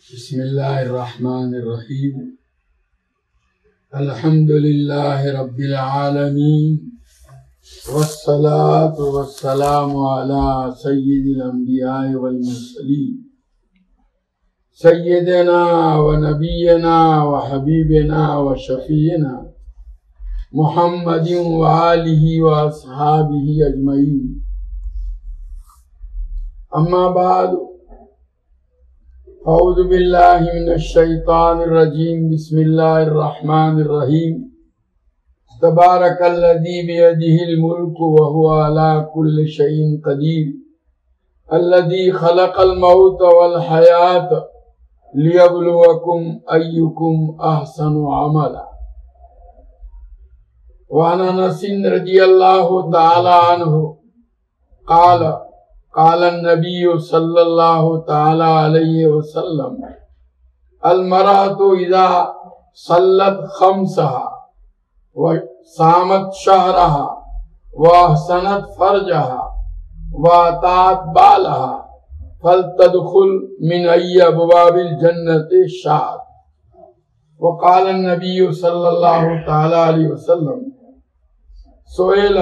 بسم اللہ الرحمن الرحیم الحمد للہ رب العالمین والصلاة والسلام علی سید الانبیاء والمرسلین سیدنا و نبینا و حبیبنا و شفیعنا محمد و آلہ و اصحابہ اجمعین. اما بعد اعوذ باللہ من الشیطان الرجیم. بسم اللہ الرحمن الرحیم. تبارک الذی بیدہ الملک وہو علی کل شیء قدیر الذی خلق الموت والحیاۃ لیبلوکم ایکم احسن عملا. وعن انس رضی اللہ تعالی عنہ قال النبی صلی اللہ تعالی علیہ وسلم المرأة اذا صلت خمسها وصامت شهرها واحسنت فرجها واطاعت بالها فلتدخل من ای ابواب الجنة شاءت. وقال النبی صلی اللہ تعالی علیہ وسلم سئل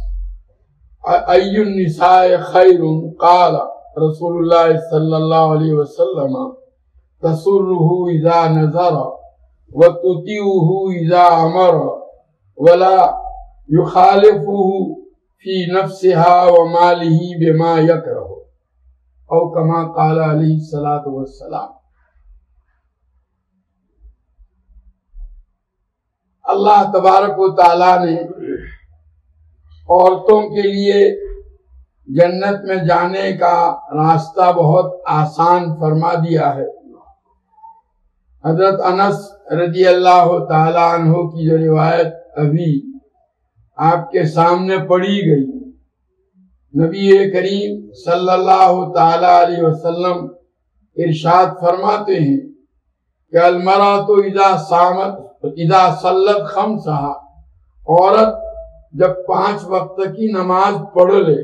ای النساء خیر قال رسول اللہ صلی اللہ علیہ وسلم تسرہ اذا نظر وتطیعہ اذا امر ولا یخالفہ فی نفسها ومالہ بما یکرہ او کما قال علیہ الصلاۃ والسلام. اللہ تبارک و تعالیٰ نے عورتوں کے لیے جنت میں جانے کا راستہ بہت آسان فرما دیا ہے. حضرت انس رضی اللہ تعالی عنہ کی جو روایت ابھی آپ کے سامنے پڑھی گئی، نبی کریم صلی اللہ تعالی علیہ وسلم ارشاد فرماتے ہیں کہ المرأة اذا صلت خمسها، عورت جب 5 وقت کی نماز پڑھ لے،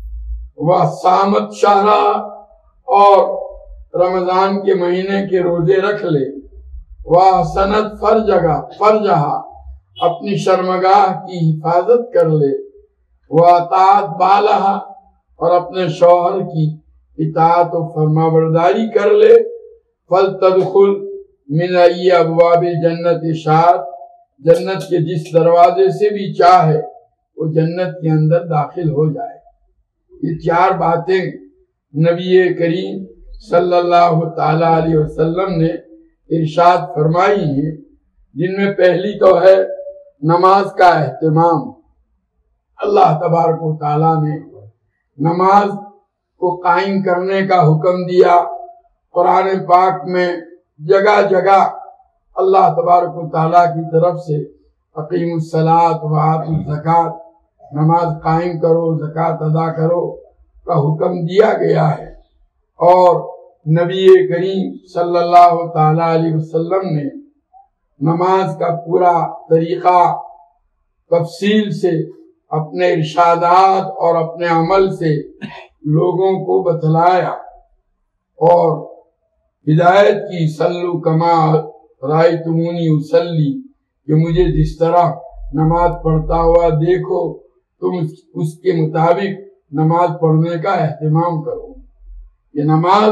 وصامت شہرها، اور رمضان کے مہینے کے روزے رکھ لے، واحسنت فرجها، اپنی شرمگاہ کی حفاظت کر لے، واطاعت بالها، اور اپنے شوہر کی اطاعت و فرمانبرداری کر لے، فلتدخل من ای ابواب الجنة شاءت، جنت کے جس دروازے سے بھی چاہے وہ جنت کے اندر داخل ہو جائے. یہ 4 باتیں نبی کریم صلی اللہ تعالی علیہ وسلم نے ارشاد فرمائی ہیں، جن میں پہلی تو ہے نماز کا اہتمام. اللہ تبارک و تعالیٰ نے نماز کو قائم کرنے کا حکم دیا. قرآن پاک میں جگہ جگہ اللہ تبارک و تعالیٰ کی طرف سے اقیموا الصلاۃ وآتوا الزکوٰۃ، نماز قائم کرو، زکوٰۃ ادا کرو کا حکم دیا گیا ہے. اور نبی کریم صلی اللہ تعالی علیہ وسلم نے نماز کا پورا طریقہ تفصیل سے اپنے ارشادات اور اپنے عمل سے لوگوں کو بتلایا اور ہدایت کی. صلو کما رأیتمونی اصلی، کہ مجھے جس طرح نماز پڑھتا ہوا دیکھو تم اس کے مطابق نماز پڑھنے کا اہتمام کرو. یہ نماز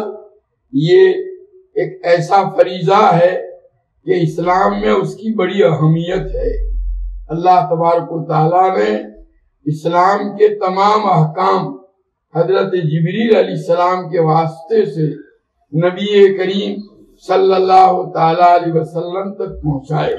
یہ ایک ایسا فریضہ ہے کہ اسلام میں اس کی بڑی اہمیت ہے. اللہ تبارک و تعالیٰ نے اسلام کے تمام احکام حضرت جبریل علیہ السلام کے واسطے سے نبی کریم صلی اللہ تعالی علیہ وسلم تک پہنچائے.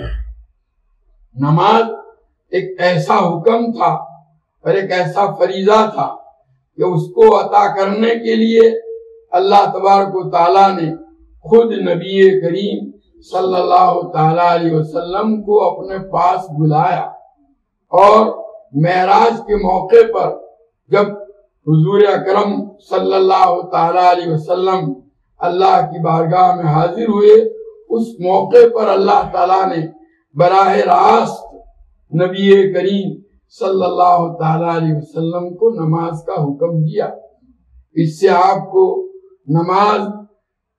نماز ایک ایسا حکم تھا اور ایک ایسا فریضہ تھا کہ اس کو عطا کرنے کے لیے اللہ تبارک و تعالیٰ نے خود نبی کریم صلی اللہ تعالی علیہ وسلم کو اپنے پاس بلایا. اور معراج کے موقع پر جب حضور اکرم صلی اللہ تعالی علیہ وسلم اللہ کی بارگاہ میں حاضر ہوئے، اس موقع پر اللہ تعالیٰ نے براہ راست نبی کریم صلی اللہ تعالی علیہ وسلم کو نماز کا حکم دیا. اس سے آپ کو نماز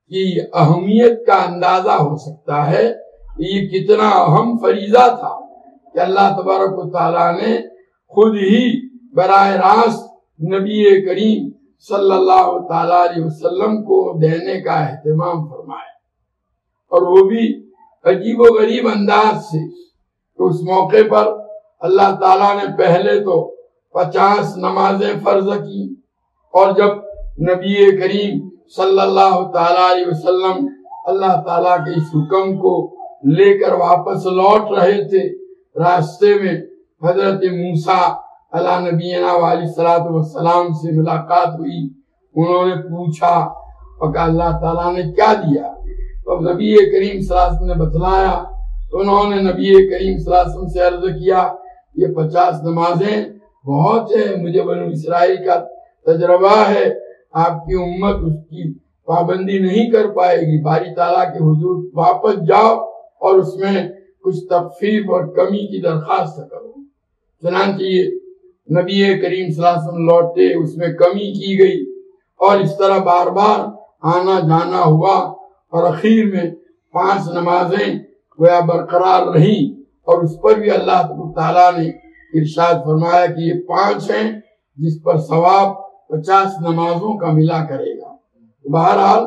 کی اہمیت کا اندازہ ہو سکتا ہے کہ یہ کتنا اہم فریضہ تھا کہ اللہ تبارک و تعالیٰ نے خود ہی براہ راست نبی کریم صلی اللہ تعالیٰ علیہ وسلم کو دینے کا اہتمام فرمایا، اور وہ بھی عجیب و غریب انداز سے کہ اس موقع پر اللہ تعالیٰ نے پہلے تو 50 نمازیں فرض کی، اور جب نبی کریم صلی اللہ تعالیٰ علیہ وسلم اللہ تعالیٰ کے اس حکم کو لے کر واپس لوٹ رہے تھے، راستے میں حضرت موسیٰ علیہ نبینا علیہ الصلوۃ والسلام سے ملاقات ہوئی۔ انہوں نے پوچھا اور کہا اللہ تعالیٰ نے کیا دیا؟ تو نبی کریم صلی اللہ علیہ وسلم نے بتلایا، تو انہوں نے نبی کریم صلی اللہ علیہ وسلم سے عرض کیا یہ 50 نمازیں بہت ہے، مجھے بنو اسرائیل کا تجربہ ہے، آپ کی امت اس کی پابندی نہیں کر پائے گی، باری تعالیٰ کے حضور واپس جاؤ اور اس میں کچھ تخفیف اور کمی کی درخواست کرو۔ چنانچہ یہ نبی کریم صلی اللہ علیہ وسلم لوٹے، اس میں کمی کی گئی، اور اس طرح بار بار آنا جانا ہوا، اور اخیر میں 5 نمازیں گویا برقرار رہیں، اور اس پر بھی اللہ تعالیٰ نے ارشاد فرمایا کہ یہ 5 ہیں جس پر ثواب 50 نمازوں کا ملا کرے گا۔ بہرحال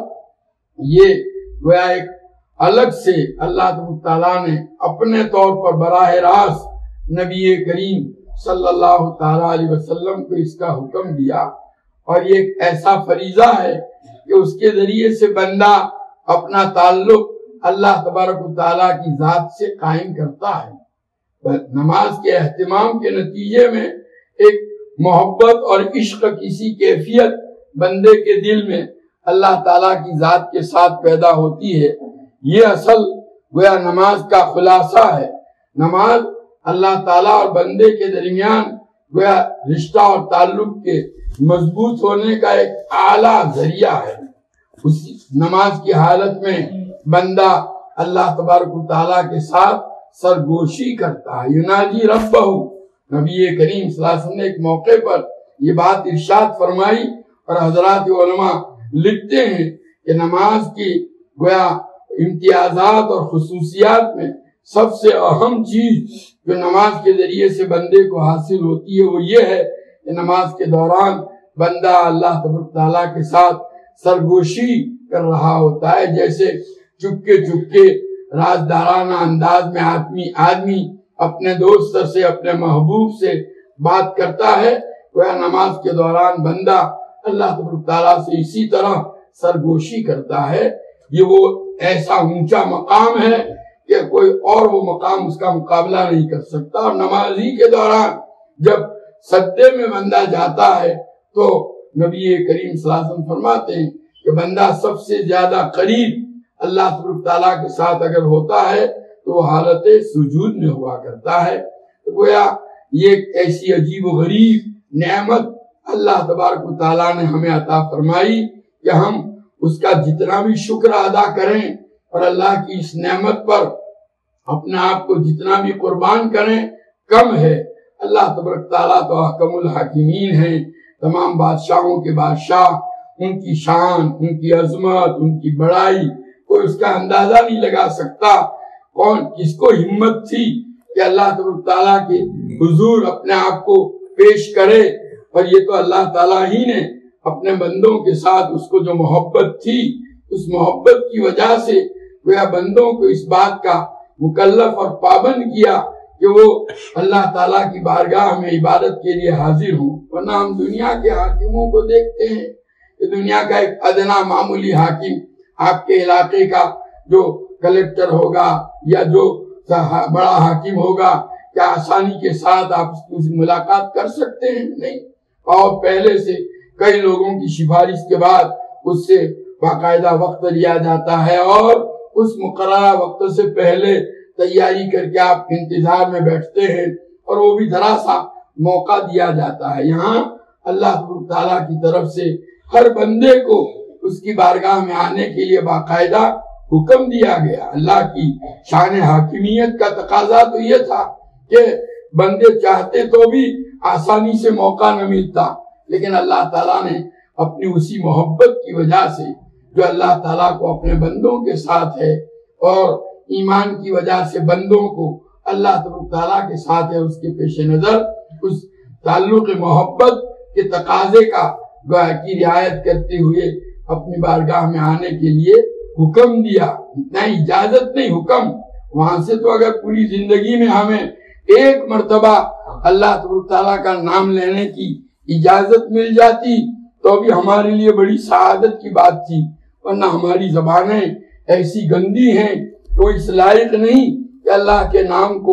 یہ گویا ایک الگ سے اللہ تعالیٰ نے اپنے طور پر براہ راست نبی کریم صلی اللہ تعالیٰ علیہ وسلم کو اس کا حکم دیا، اور یہ ایک ایسا فریضہ ہے کہ اس کے ذریعے سے بندہ اپنا تعلق اللہ تبارک و تعالیٰ کی ذات سے قائم کرتا ہے۔ نماز کے اہتمام کے نتیجے میں ایک محبت اور عشق کسی کیفیت بندے کے دل میں اللہ تعالیٰ کی ذات کے ساتھ پیدا ہوتی ہے۔ یہ اصل گویا نماز کا خلاصہ ہے۔ نماز اللہ تعالیٰ اور بندے کے درمیان گویا رشتہ اور تعلق کے مضبوط ہونے کا ایک اعلیٰ ذریعہ ہے۔ اس نماز کی حالت میں بندہ اللہ تبارک و تعالیٰ کے ساتھ سرگوشی کرتا ہے، یناجی ربہ۔ نبی کریم صلی اللہ علیہ وسلم نے ایک موقع پر یہ بات ارشاد فرمائی، اور حضرات علماء لکھتے ہیں کہ نماز کی گویا امتیازات اور خصوصیات میں سب سے اہم چیز جو نماز کے ذریعے سے بندے کو حاصل ہوتی ہے وہ یہ ہے کہ نماز کے دوران بندہ اللہ تبارک تعالیٰ کے ساتھ سرگوشی کر رہا ہوتا ہے، جیسے چپکے چپکے رازدارانہ انداز میں آدمی اپنے دوست سے، اپنے محبوب سے بات کرتا ہے، وہ نماز کے دوران بندہ اللہ تبارک تعالیٰ سے اسی طرح سرگوشی کرتا ہے۔ یہ وہ ایسا اونچا مقام ہے کہ کوئی اور وہ مقام اس کا مقابلہ نہیں کر سکتا، اور نماز ہی کے دوران جب سجدے میں بندہ جاتا ہے تو نبی کریم صلی اللہ علیہ وسلم فرماتے ہیں کہ بندہ سب سے زیادہ قریب اللہ تبارک تعالیٰ کے ساتھ اگر ہوتا ہے تو وہ حالت سجود میں ہوا کرتا ہے۔ تو گویا یہ ایک ایسی عجیب و غریب نعمت اللہ تبارک و تعالیٰ نے ہمیں عطا فرمائی کہ ہم اس کا جتنا بھی شکر ادا کریں اور اللہ کی اس نعمت پر اپنے آپ کو جتنا بھی قربان کریں کم ہے۔ اللہ تبارک تعالیٰ تو احکم الحاکمین ہیں، تمام بادشاہوں کے بادشاہ، ان کی شان، ان کی عظمت، ان کی بڑائی کوئی اس کا اندازہ نہیں لگا سکتا۔ کس کو ہمت تھی کہ اللہ تبارک تعالیٰ کے حضور اپنے آپ کو پیش کرے، اور یہ تو اللہ تعالیٰ ہی نے اپنے بندوں کے ساتھ اس کو جو محبت تھی، اس محبت کی وجہ سے گویا بندوں کو اس بات کا مکلف اور پابند کیا کہ وہ اللہ تعالیٰ کی بارگاہ میں عبادت کے لیے حاضر ہوں۔ ورنہ ہم دنیا کے حاکموں کو دیکھتے ہیں کہ دنیا کا ایک ادنا معمولی حاکم، آپ کے علاقے کا جو کلیکٹر ہوگا یا جو بڑا حاکم ہوگا، کیا آسانی کے ساتھ آپ اس سے ملاقات کر سکتے ہیں؟ نہیں، اور پہلے سے کئی لوگوں کی سفارش کے بعد اس سے باقاعدہ وقت لیا جاتا ہے، اور اس مقررہ وقت سے پہلے تیاری کر کے آپ انتظار میں بیٹھتے ہیں، اور وہ بھی ذرا سا موقع دیا جاتا ہے۔ یہاں اللہ تعالیٰ کی طرف سے ہر بندے کو اس کی بارگاہ میں آنے کے لیے باقاعدہ حکم دیا گیا۔ اللہ کی شان حاکمیت کا تقاضا تو یہ تھا کہ بندے چاہتے تو بھی آسانی سے موقع نہ ملتا، لیکن اللہ تعالیٰ نے اپنی اسی محبت کی وجہ سے جو اللہ تعالیٰ کو اپنے بندوں کے ساتھ ہے اور ایمان کی وجہ سے بندوں کو اللہ تعالیٰ کے ساتھ ہے، اس کے پیش نظر اس تعلق محبت کے تقاضے کا کی رعایت کرتے ہوئے اپنی بارگاہ میں آنے کے لیے حکم دیا، نہ اجازت نہیں حکم۔ وہاں سے تو اگر پوری زندگی میں ہمیں ایک مرتبہ اللہ تعالیٰ کا نام لینے کی اجازت مل جاتی تو بھی ہمارے لیے بڑی سعادت کی بات تھی، ورنہ ہماری زبانیں ایسی گندی ہیں تو اس لائق نہیں کہ اللہ کے نام کو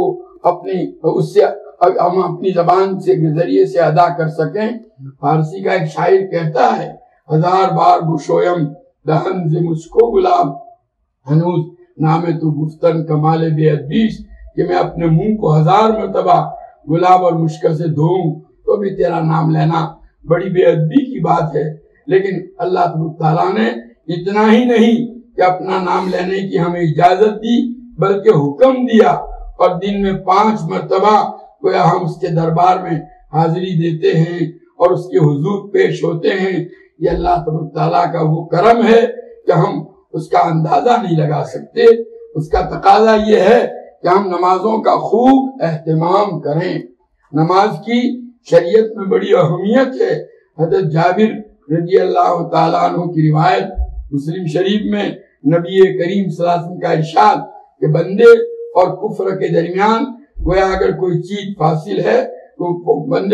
ہم اپنی زبان سے ذریعے سے ادا کر سکیں۔ فارسی کا ایک شاعر کہتا ہے، 1000 بار گشویم دہن سے مجھ کو گلاب، ہنوز نامے تو گفتن کمال بے ادبیس، کہ میں اپنے منہ کو 1000 مرتبہ گلاب اور مشک سے دھوؤں تو بھی تیرا نام لینا بڑی بے ادبی کی بات ہے۔ لیکن اللہ تعالیٰ نے اتنا ہی نہیں کہ اپنا نام لینے کی ہمیں اجازت دی، بلکہ حکم دیا، اور دن میں 5 مرتبہ گویا ہم اس کے دربار میں حاضری دیتے ہیں اور اس کے حضور پیش ہوتے ہیں۔ یہ اللہ تعالیٰ کا وہ کرم ہے کہ ہم اس کا اندازہ نہیں لگا سکتے۔ اس کا تقاضا یہ ہے کہ ہم نمازوں کا خوب اہتمام کریں۔ نماز کی شریعت میں بڑی اہمیت ہے۔ حضرت جابر رضی اللہ تعالیٰ عنہ کی روایت مسلم شریف میں نبی کریم صلی اللہ علیہ وسلم کا ارشاد کہ بندے اور کفر کے درمیان گویا اگر کوئی چیز فاصل ہے تو بندے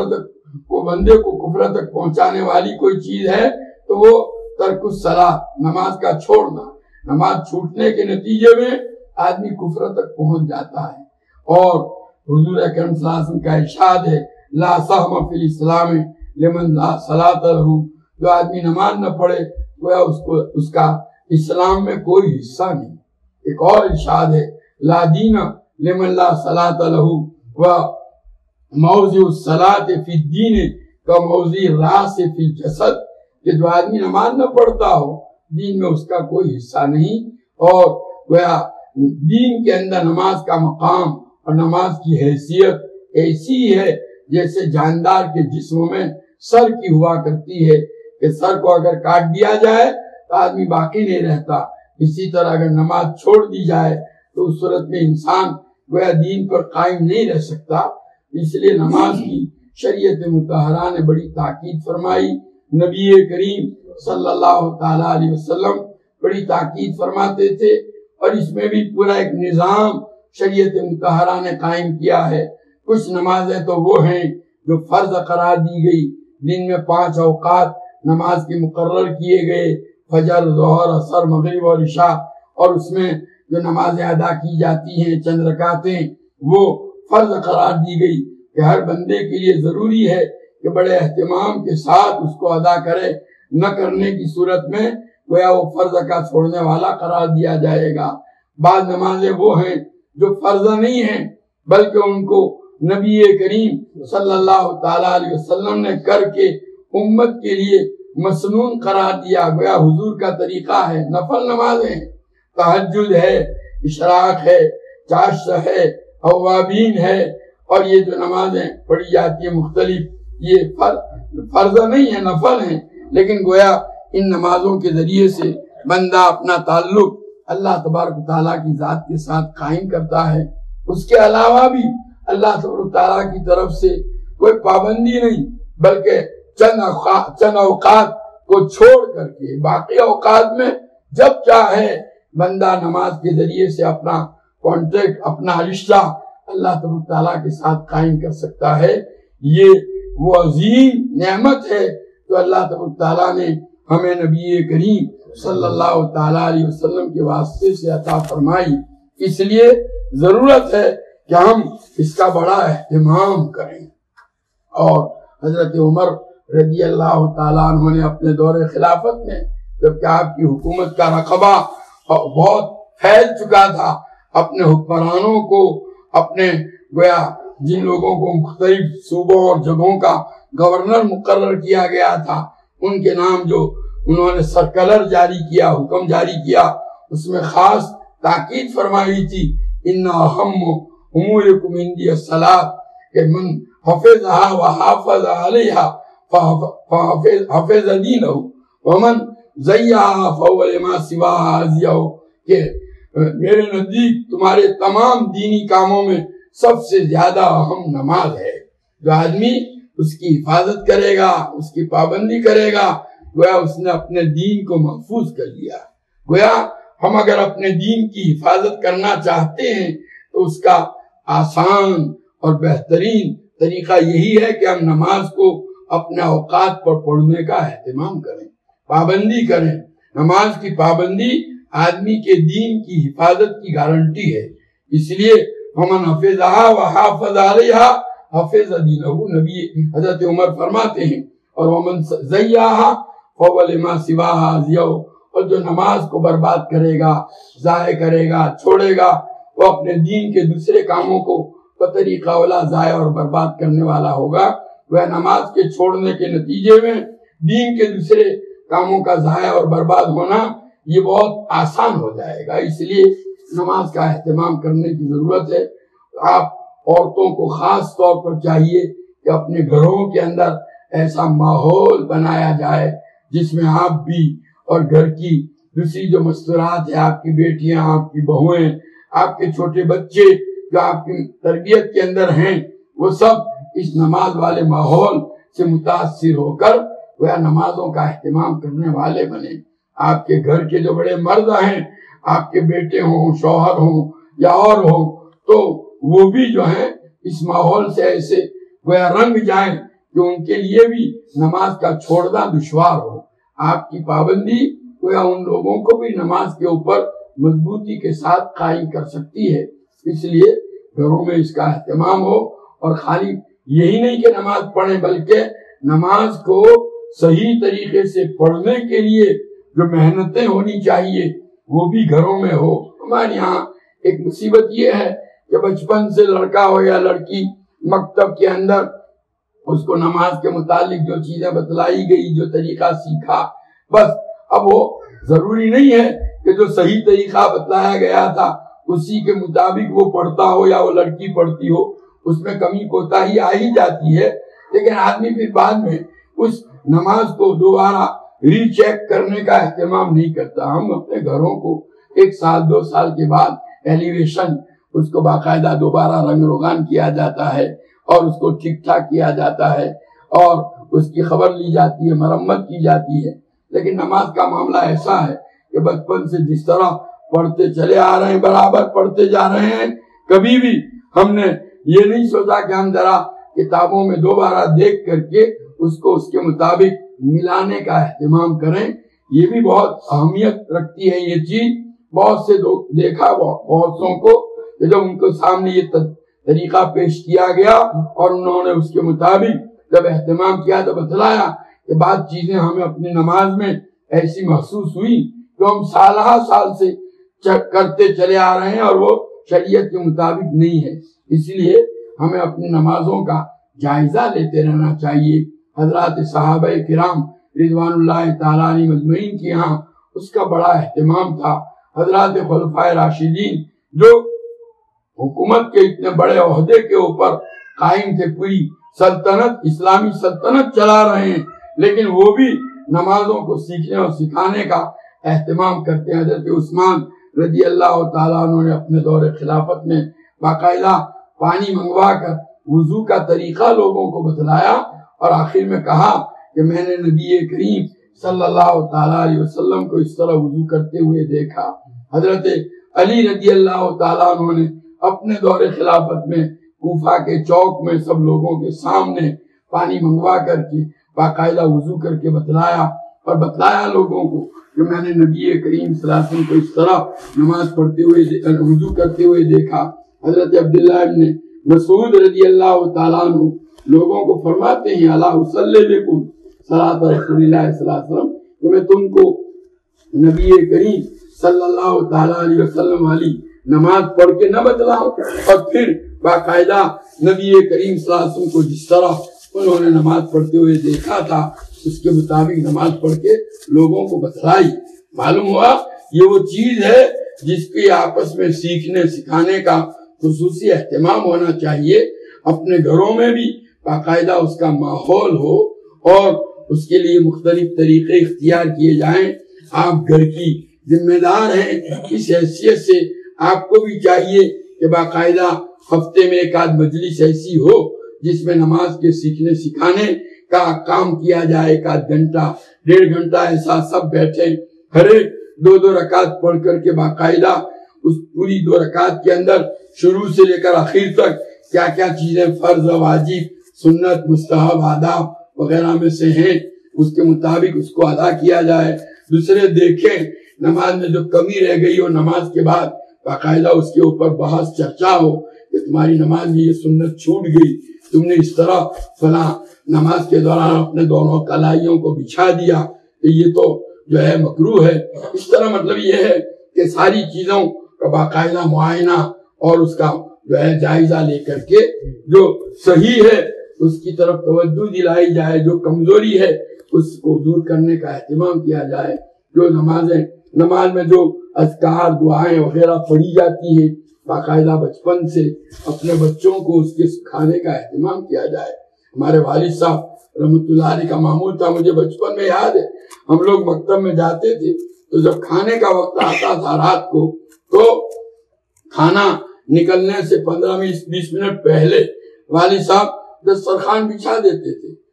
کو کفر تک پہنچانے والی کوئی چیز ہے تو وہ ترک الصلاۃ، نماز کا چھوڑنا۔ نماز چھوٹنے کے نتیجے میں آدمی کفر تک پہنچ جاتا ہے، اور حضور اکرم صلی اللہ علیہ وسلم کا ارشاد ہے لا سہم فی الاسلام لمن لا صلاۃ لہ، جو آدمی نماز نہ پڑھے گویا اس کا اسلام میں کوئی حصہ نہیں۔ ایک اور ارشاد ہے لا دین لمن لا صلاۃ لہ و موضع الصلاۃ فی الدین کا موضع الراس فی الجسد، کہ جو آدمی نماز نہ پڑھتا ہو دین میں اس کا کوئی حصہ نہیں، اور گویا دین کے اندر نماز کا مقام اور نماز کی حیثیت ایسی ہے جیسے جاندار کے جسم میں سر کی ہوا کرتی ہے کہ سر کو اگر کاٹ دیا جائے تو آدمی باقی نہیں رہتا، اسی طرح اگر نماز چھوڑ دی جائے تو اس صورت میں انسان گویا دین پر قائم نہیں رہ سکتا۔ اس لیے نماز کی شریعت مطہرہ نے بڑی تاکید فرمائی، نبی کریم صلی اللہ تعالیٰ علیہ وسلم بڑی تاکید فرماتے تھے، اور اس میں بھی پورا ایک نظام شریعت مطہرہ نے قائم کیا ہے۔ کچھ نمازیں تو وہ ہیں جو فرض قرار دی گئی، دن میں 5 اوقات نماز کے مقرر کیے گئے، فجر، ظہر، عصر، مغرب اور عشاء، اور اس میں جو نمازیں ادا کی جاتی ہیں چند رکعتیں وہ فرض قرار دی گئی کہ ہر بندے کے لیے ضروری ہے کہ بڑے اہتمام کے ساتھ اس کو ادا کرے، نہ کرنے کی صورت میں گویا وہ فرض کا چھوڑنے والا قرار دیا جائے گا۔ بعض نمازیں وہ ہیں جو فرض نہیں ہیں بلکہ ان کو نبی کریم صلی اللہ تعالیٰ علیہ وسلم نے کر کے امت کے لیے مسنون قرار دیا، گویا حضور کا طریقہ ہے۔ نفل نمازیں ہیں، تہجد ہے، اشراق ہے، چاشت ہے، اوابین ہے، اور یہ جو نمازیں پڑھی جاتی ہیں مختلف، یہ فرض نہیں ہے، نفل ہیں، لیکن گویا ان نمازوں کے ذریعے سے بندہ اپنا تعلق اللہ تبارک تعالیٰ کی ذات کے ساتھ قائم کرتا ہے۔ اس کے علاوہ بھی اللہ تبارک تعالیٰ کی طرف سے کوئی پابندی نہیں، بلکہ چند اوقات کو چھوڑ کر کے باقی اوقات میں جب چاہے بندہ نماز کے ذریعے سے اپنا کانٹیکٹ، اپنا رشتہ اللہ تبارک تعالیٰ کے ساتھ قائم کر سکتا ہے۔ یہ وہ عظیم نعمت ہے جو اللہ تبارک تعالیٰ نے ہمیں نبی کریم صلی اللہ تعالیٰ علیہ وسلم کے واسطے سے عطا فرمائی۔ اس لیے ضرورت ہے کہ ہم اس کا بڑا اہتمام کریں۔ اور حضرت عمر رضی اللہ تعالیٰ عنہ نے اپنے دور خلافت میں جبکہ آپ کی حکومت کا رقبہ بہت پھیل چکا تھا، اپنے حکمرانوں کو، اپنے گویا جن لوگوں کو مختلف صوبوں اور جگہوں کا گورنر مقرر کیا گیا تھا، ان کے نام جو انہوں نے سرکلر جاری کیا، حکم جاری کیا، اس میں خاص تاکید فرمائی تھی ان اہم امورکم عندی الصلاۃ، کہ من حفظها وحافظ علیہا فحفظ دینہ ومن زیہا فاول ما سواہا ازیہ، کہ میرے نزدیک تمہارے تمام دینی کاموں میں سب سے زیادہ اہم نماز ہے۔ جو آدمی اس کی حفاظت کرے گا، اس کی پابندی کرے گا، گویا اس نے اپنے دین کو محفوظ کر لیا۔ گویا ہم اگر اپنے دین کی حفاظت کرنا چاہتے ہیں تو اس کا آسان اور بہترین طریقہ یہی ہے کہ ہم نماز کو اپنے اوقات پر پڑھنے کا اہتمام کریں، پابندی کریں۔ نماز کی پابندی آدمی کے دین کی حفاظت کی گارنٹی ہے۔ اس لیے ومن حفظھا وحافظ علیہا حفظ دینہ، نبی حضرت عمر فرماتے ہیں، اور ومن ضیعھا فهو لما سواہا ضیع، اور جو نماز کو برباد کرے گا، ضائع کرے گا، چھوڑے گا، وہ اپنے دین کے دوسرے کاموں کو بطریقہ اولا ضائع اور برباد کرنے والا ہوگا۔ وہ نماز کے چھوڑنے کے نتیجے میں دین کے دوسرے کاموں کا ضائع اور برباد ہونا یہ بہت آسان ہو جائے گا۔ اس لیے نماز کا اہتمام کرنے کی ضرورت ہے۔ آپ عورتوں کو خاص طور پر چاہیے کہ اپنے گھروں کے اندر ایسا ماحول بنایا جائے جس میں آپ بھی اور گھر کی دوسری جو مستورات ہیں، آپ کی بیٹیاں، آپ کی بہویں، آپ کے چھوٹے بچے جو آپ کی تربیت کے اندر ہیں، وہ سب اس نماز والے ماحول سے متاثر ہو کر وہ نمازوں کا اہتمام کرنے والے بنے۔ آپ کے گھر کے جو بڑے مرد ہیں، آپ کے بیٹے ہوں، شوہر ہوں یا اور ہوں، تو وہ بھی جو ہیں اس ماحول سے ایسے گویا رنگ جائیں کہ ان کے لیے بھی نماز کا چھوڑنا دشوار ہو۔ آپ کی پابندی گویا ان لوگوں کو بھی نماز کے اوپر مضبوطی کے ساتھ قائم کر سکتی ہے۔ اس لیے گھروں میں اس کا اہتمام ہو، اور خالی یہی نہیں کہ نماز پڑھیں، بلکہ نماز کو صحیح طریقے سے پڑھنے کے لیے جو محنتیں ہونی چاہیے وہ بھی گھروں میں ہو۔ ہمارے یہاں ایک مصیبت یہ ہے کہ بچپن سے لڑکا ہو یا لڑکی مکتب کے اندر اس کو نماز کے متعلق جو چیزیں بتلائی گئی، جو طریقہ سیکھا، بس اب وہ ضروری نہیں ہے کہ جو صحیح طریقہ بتلایا گیا تھا اسی کے مطابق وہ پڑھتا ہو یا وہ لڑکی پڑھتی ہو، اس میں کمی کوتاہی آ ہی جاتی ہے، لیکن آدمی پھر بعد میں اس نماز کو دوبارہ ری چیک کرنے کا اہتمام نہیں کرتا۔ ہم اپنے گھروں کو 1 سال 2 سال کے بعد ایلیویشن، اس کو باقاعدہ دوبارہ رنگ روغان کیا جاتا ہے اور اس کو ٹھیک ٹھاک کیا جاتا ہے اور اس کی خبر لی جاتی ہے، مرمت کی جاتی ہے۔ لیکن نماز کا معاملہ ایسا ہے کہ بچپن سے جس طرح پڑھتے چلے آ رہے ہیں، برابر پڑھتے جا رہے ہیں۔ کبھی بھی ہم نے یہ نہیں سوچا کہ ہم ذرا کتابوں میں دوبارہ دیکھ کر کے اس کو اس کے مطابق ملانے کا اہتمام کریں۔ یہ بھی بہت اہمیت رکھتی ہے یہ چیز۔ بہت سے دیکھا بہت سو کو کہ جب ان کو سامنے یہ طریقہ پیش کیا گیا اور انہوں نے اس کے مطابق جب اہتمام کیا تو بتلایا کہ بعض چیزیں ہمیں اپنی نماز میں ایسی محسوس ہوئی جو ہم سالہ سال سے کرتے چلے آ رہے ہیں اور وہ شریعت کے مطابق نہیں ہے۔ اس لیے ہمیں اپنی نمازوں کا جائزہ لیتے رہنا چاہیے۔ حضرات صحابہ کرام رضوان اللہ تعالیٰ علیہ مجمعین کے یہاں اس کا بڑا اہتمام تھا۔ حضرات خلفائے راشدین جو حکومت کے اتنے بڑے عہدے کے اوپر قائم تھے، پوری سلطنت، اسلامی سلطنت چلا رہے ہیں، لیکن وہ بھی نمازوں کو سیکھنے اور سکھانے کا اہتمام کرتے ہیں۔ حضرت عثمان رضی اللہ تعالیٰ عنہ نے اپنے دور خلافت میں باقاعدہ پانی منگوا کر وضو کا طریقہ لوگوں کو بتلایا اور آخر میں کہا کہ میں نے نبی کریم صلی اللہ تعالیٰ علیہ وسلم کو اس طرح وضو کرتے ہوئے دیکھا۔ حضرت علی رضی اللہ تعالیٰ عنہ نے اپنے دور خلافت میں کوفہ کے چوک میں سب لوگوں کے سامنے پانی منگوا کر کے باقاعدہ وضو کر کے بتلایا اور بتلایا لوگوں کو کہ میں نے نبی کریم صلی اللہ علیہ وسلم کو اس طرح نماز پڑھتے ہوئے وضو کرتے ہوئے دیکھا۔ حضرت عبداللہ ابن مسعود رضی اللہ تعالیٰ عنہ لوگوں کو فرماتے ہیں اللہ صلی علیکم صلاۃ رسول اللہ صلی اللہ علیہ وسلم، کہ میں تم کو نبی کریم صلی اللہ تعالیٰ علیہ وسلم والی نماز پڑھ کے نہ بتلاؤں؟ اور پھر باقاعدہ نبی کریم صلی اللہ علیہ وسلم کو جس طرح انہوں نے نماز پڑھتے ہوئے دیکھا تھا اس کے مطابق نماز پڑھ کے لوگوں کو بتلائی۔ معلوم ہوا یہ وہ چیز ہے جس کی آپس میں سیکھنے سکھانے کا خصوصی اہتمام ہونا چاہیے۔ اپنے گھروں میں بھی باقاعدہ اس کا ماحول ہو اور اس کے لیے مختلف طریقے اختیار کیے جائیں آپ گھر کی ذمہ دار ہیں، اس حیثیت سے آپ کو بھی چاہیے کہ باقاعدہ ہفتے میں ایک آدھ مجلس ایسی ہو جس میں نماز کے سیکھنے سکھانے کا کام کیا جائے، ایک آدھ گھنٹہ 1.5 گھنٹہ ایسا سب بیٹھیں، ہر ایک 2 رکعت پڑھ کر کے باقاعدہ اس پوری 2 رکعت کے اندر شروع سے لے کر آخر تک کیا کیا چیزیں فرض واجب سنت مستحب آداب وغیرہ میں سے ہیں اس کے مطابق اس کو ادا کیا جائے۔ دوسرے دیکھیں نماز میں جو کمی رہ گئی ہو، نماز کے بعد باقاعدہ اس کے اوپر بحث چرچا ہو کہ تمہاری نماز میں یہ سنت چھوٹ گئی، تم نے اس طرح فلاں نماز کے دوران اپنے دونوں کلائیوں کو بچھا دیا کہ یہ تو جو ہے مکروہ ہے۔ اس طرح مطلب یہ ہے کہ ساری چیزوں کا باقاعدہ معائنہ اور اس کا جو ہے جائزہ لے کر کے جو صحیح ہے اس کی طرف توجہ دلائی جائے، جو کمزوری ہے اس کو دور کرنے کا اہتمام کیا جائے۔ جو نماز میں جو اذکار دعائیں وغیرہ پڑھی جاتی ہیں باقاعدہ بچپن سے اپنے بچوں کو اس کے سکھانے کا اہتمام کیا جائے۔ ہمارے والد صاحب رحمۃ اللہ علیہ کا معمول تھا، مجھے بچپن میں یاد ہے ہم لوگ مکتب میں جاتے تھے تو جب کھانے کا وقت آتا تھا رات کو تو کھانا نکلنے سے 15-20 منٹ پہلے والد صاحب دسترخوان بچھوا دیتے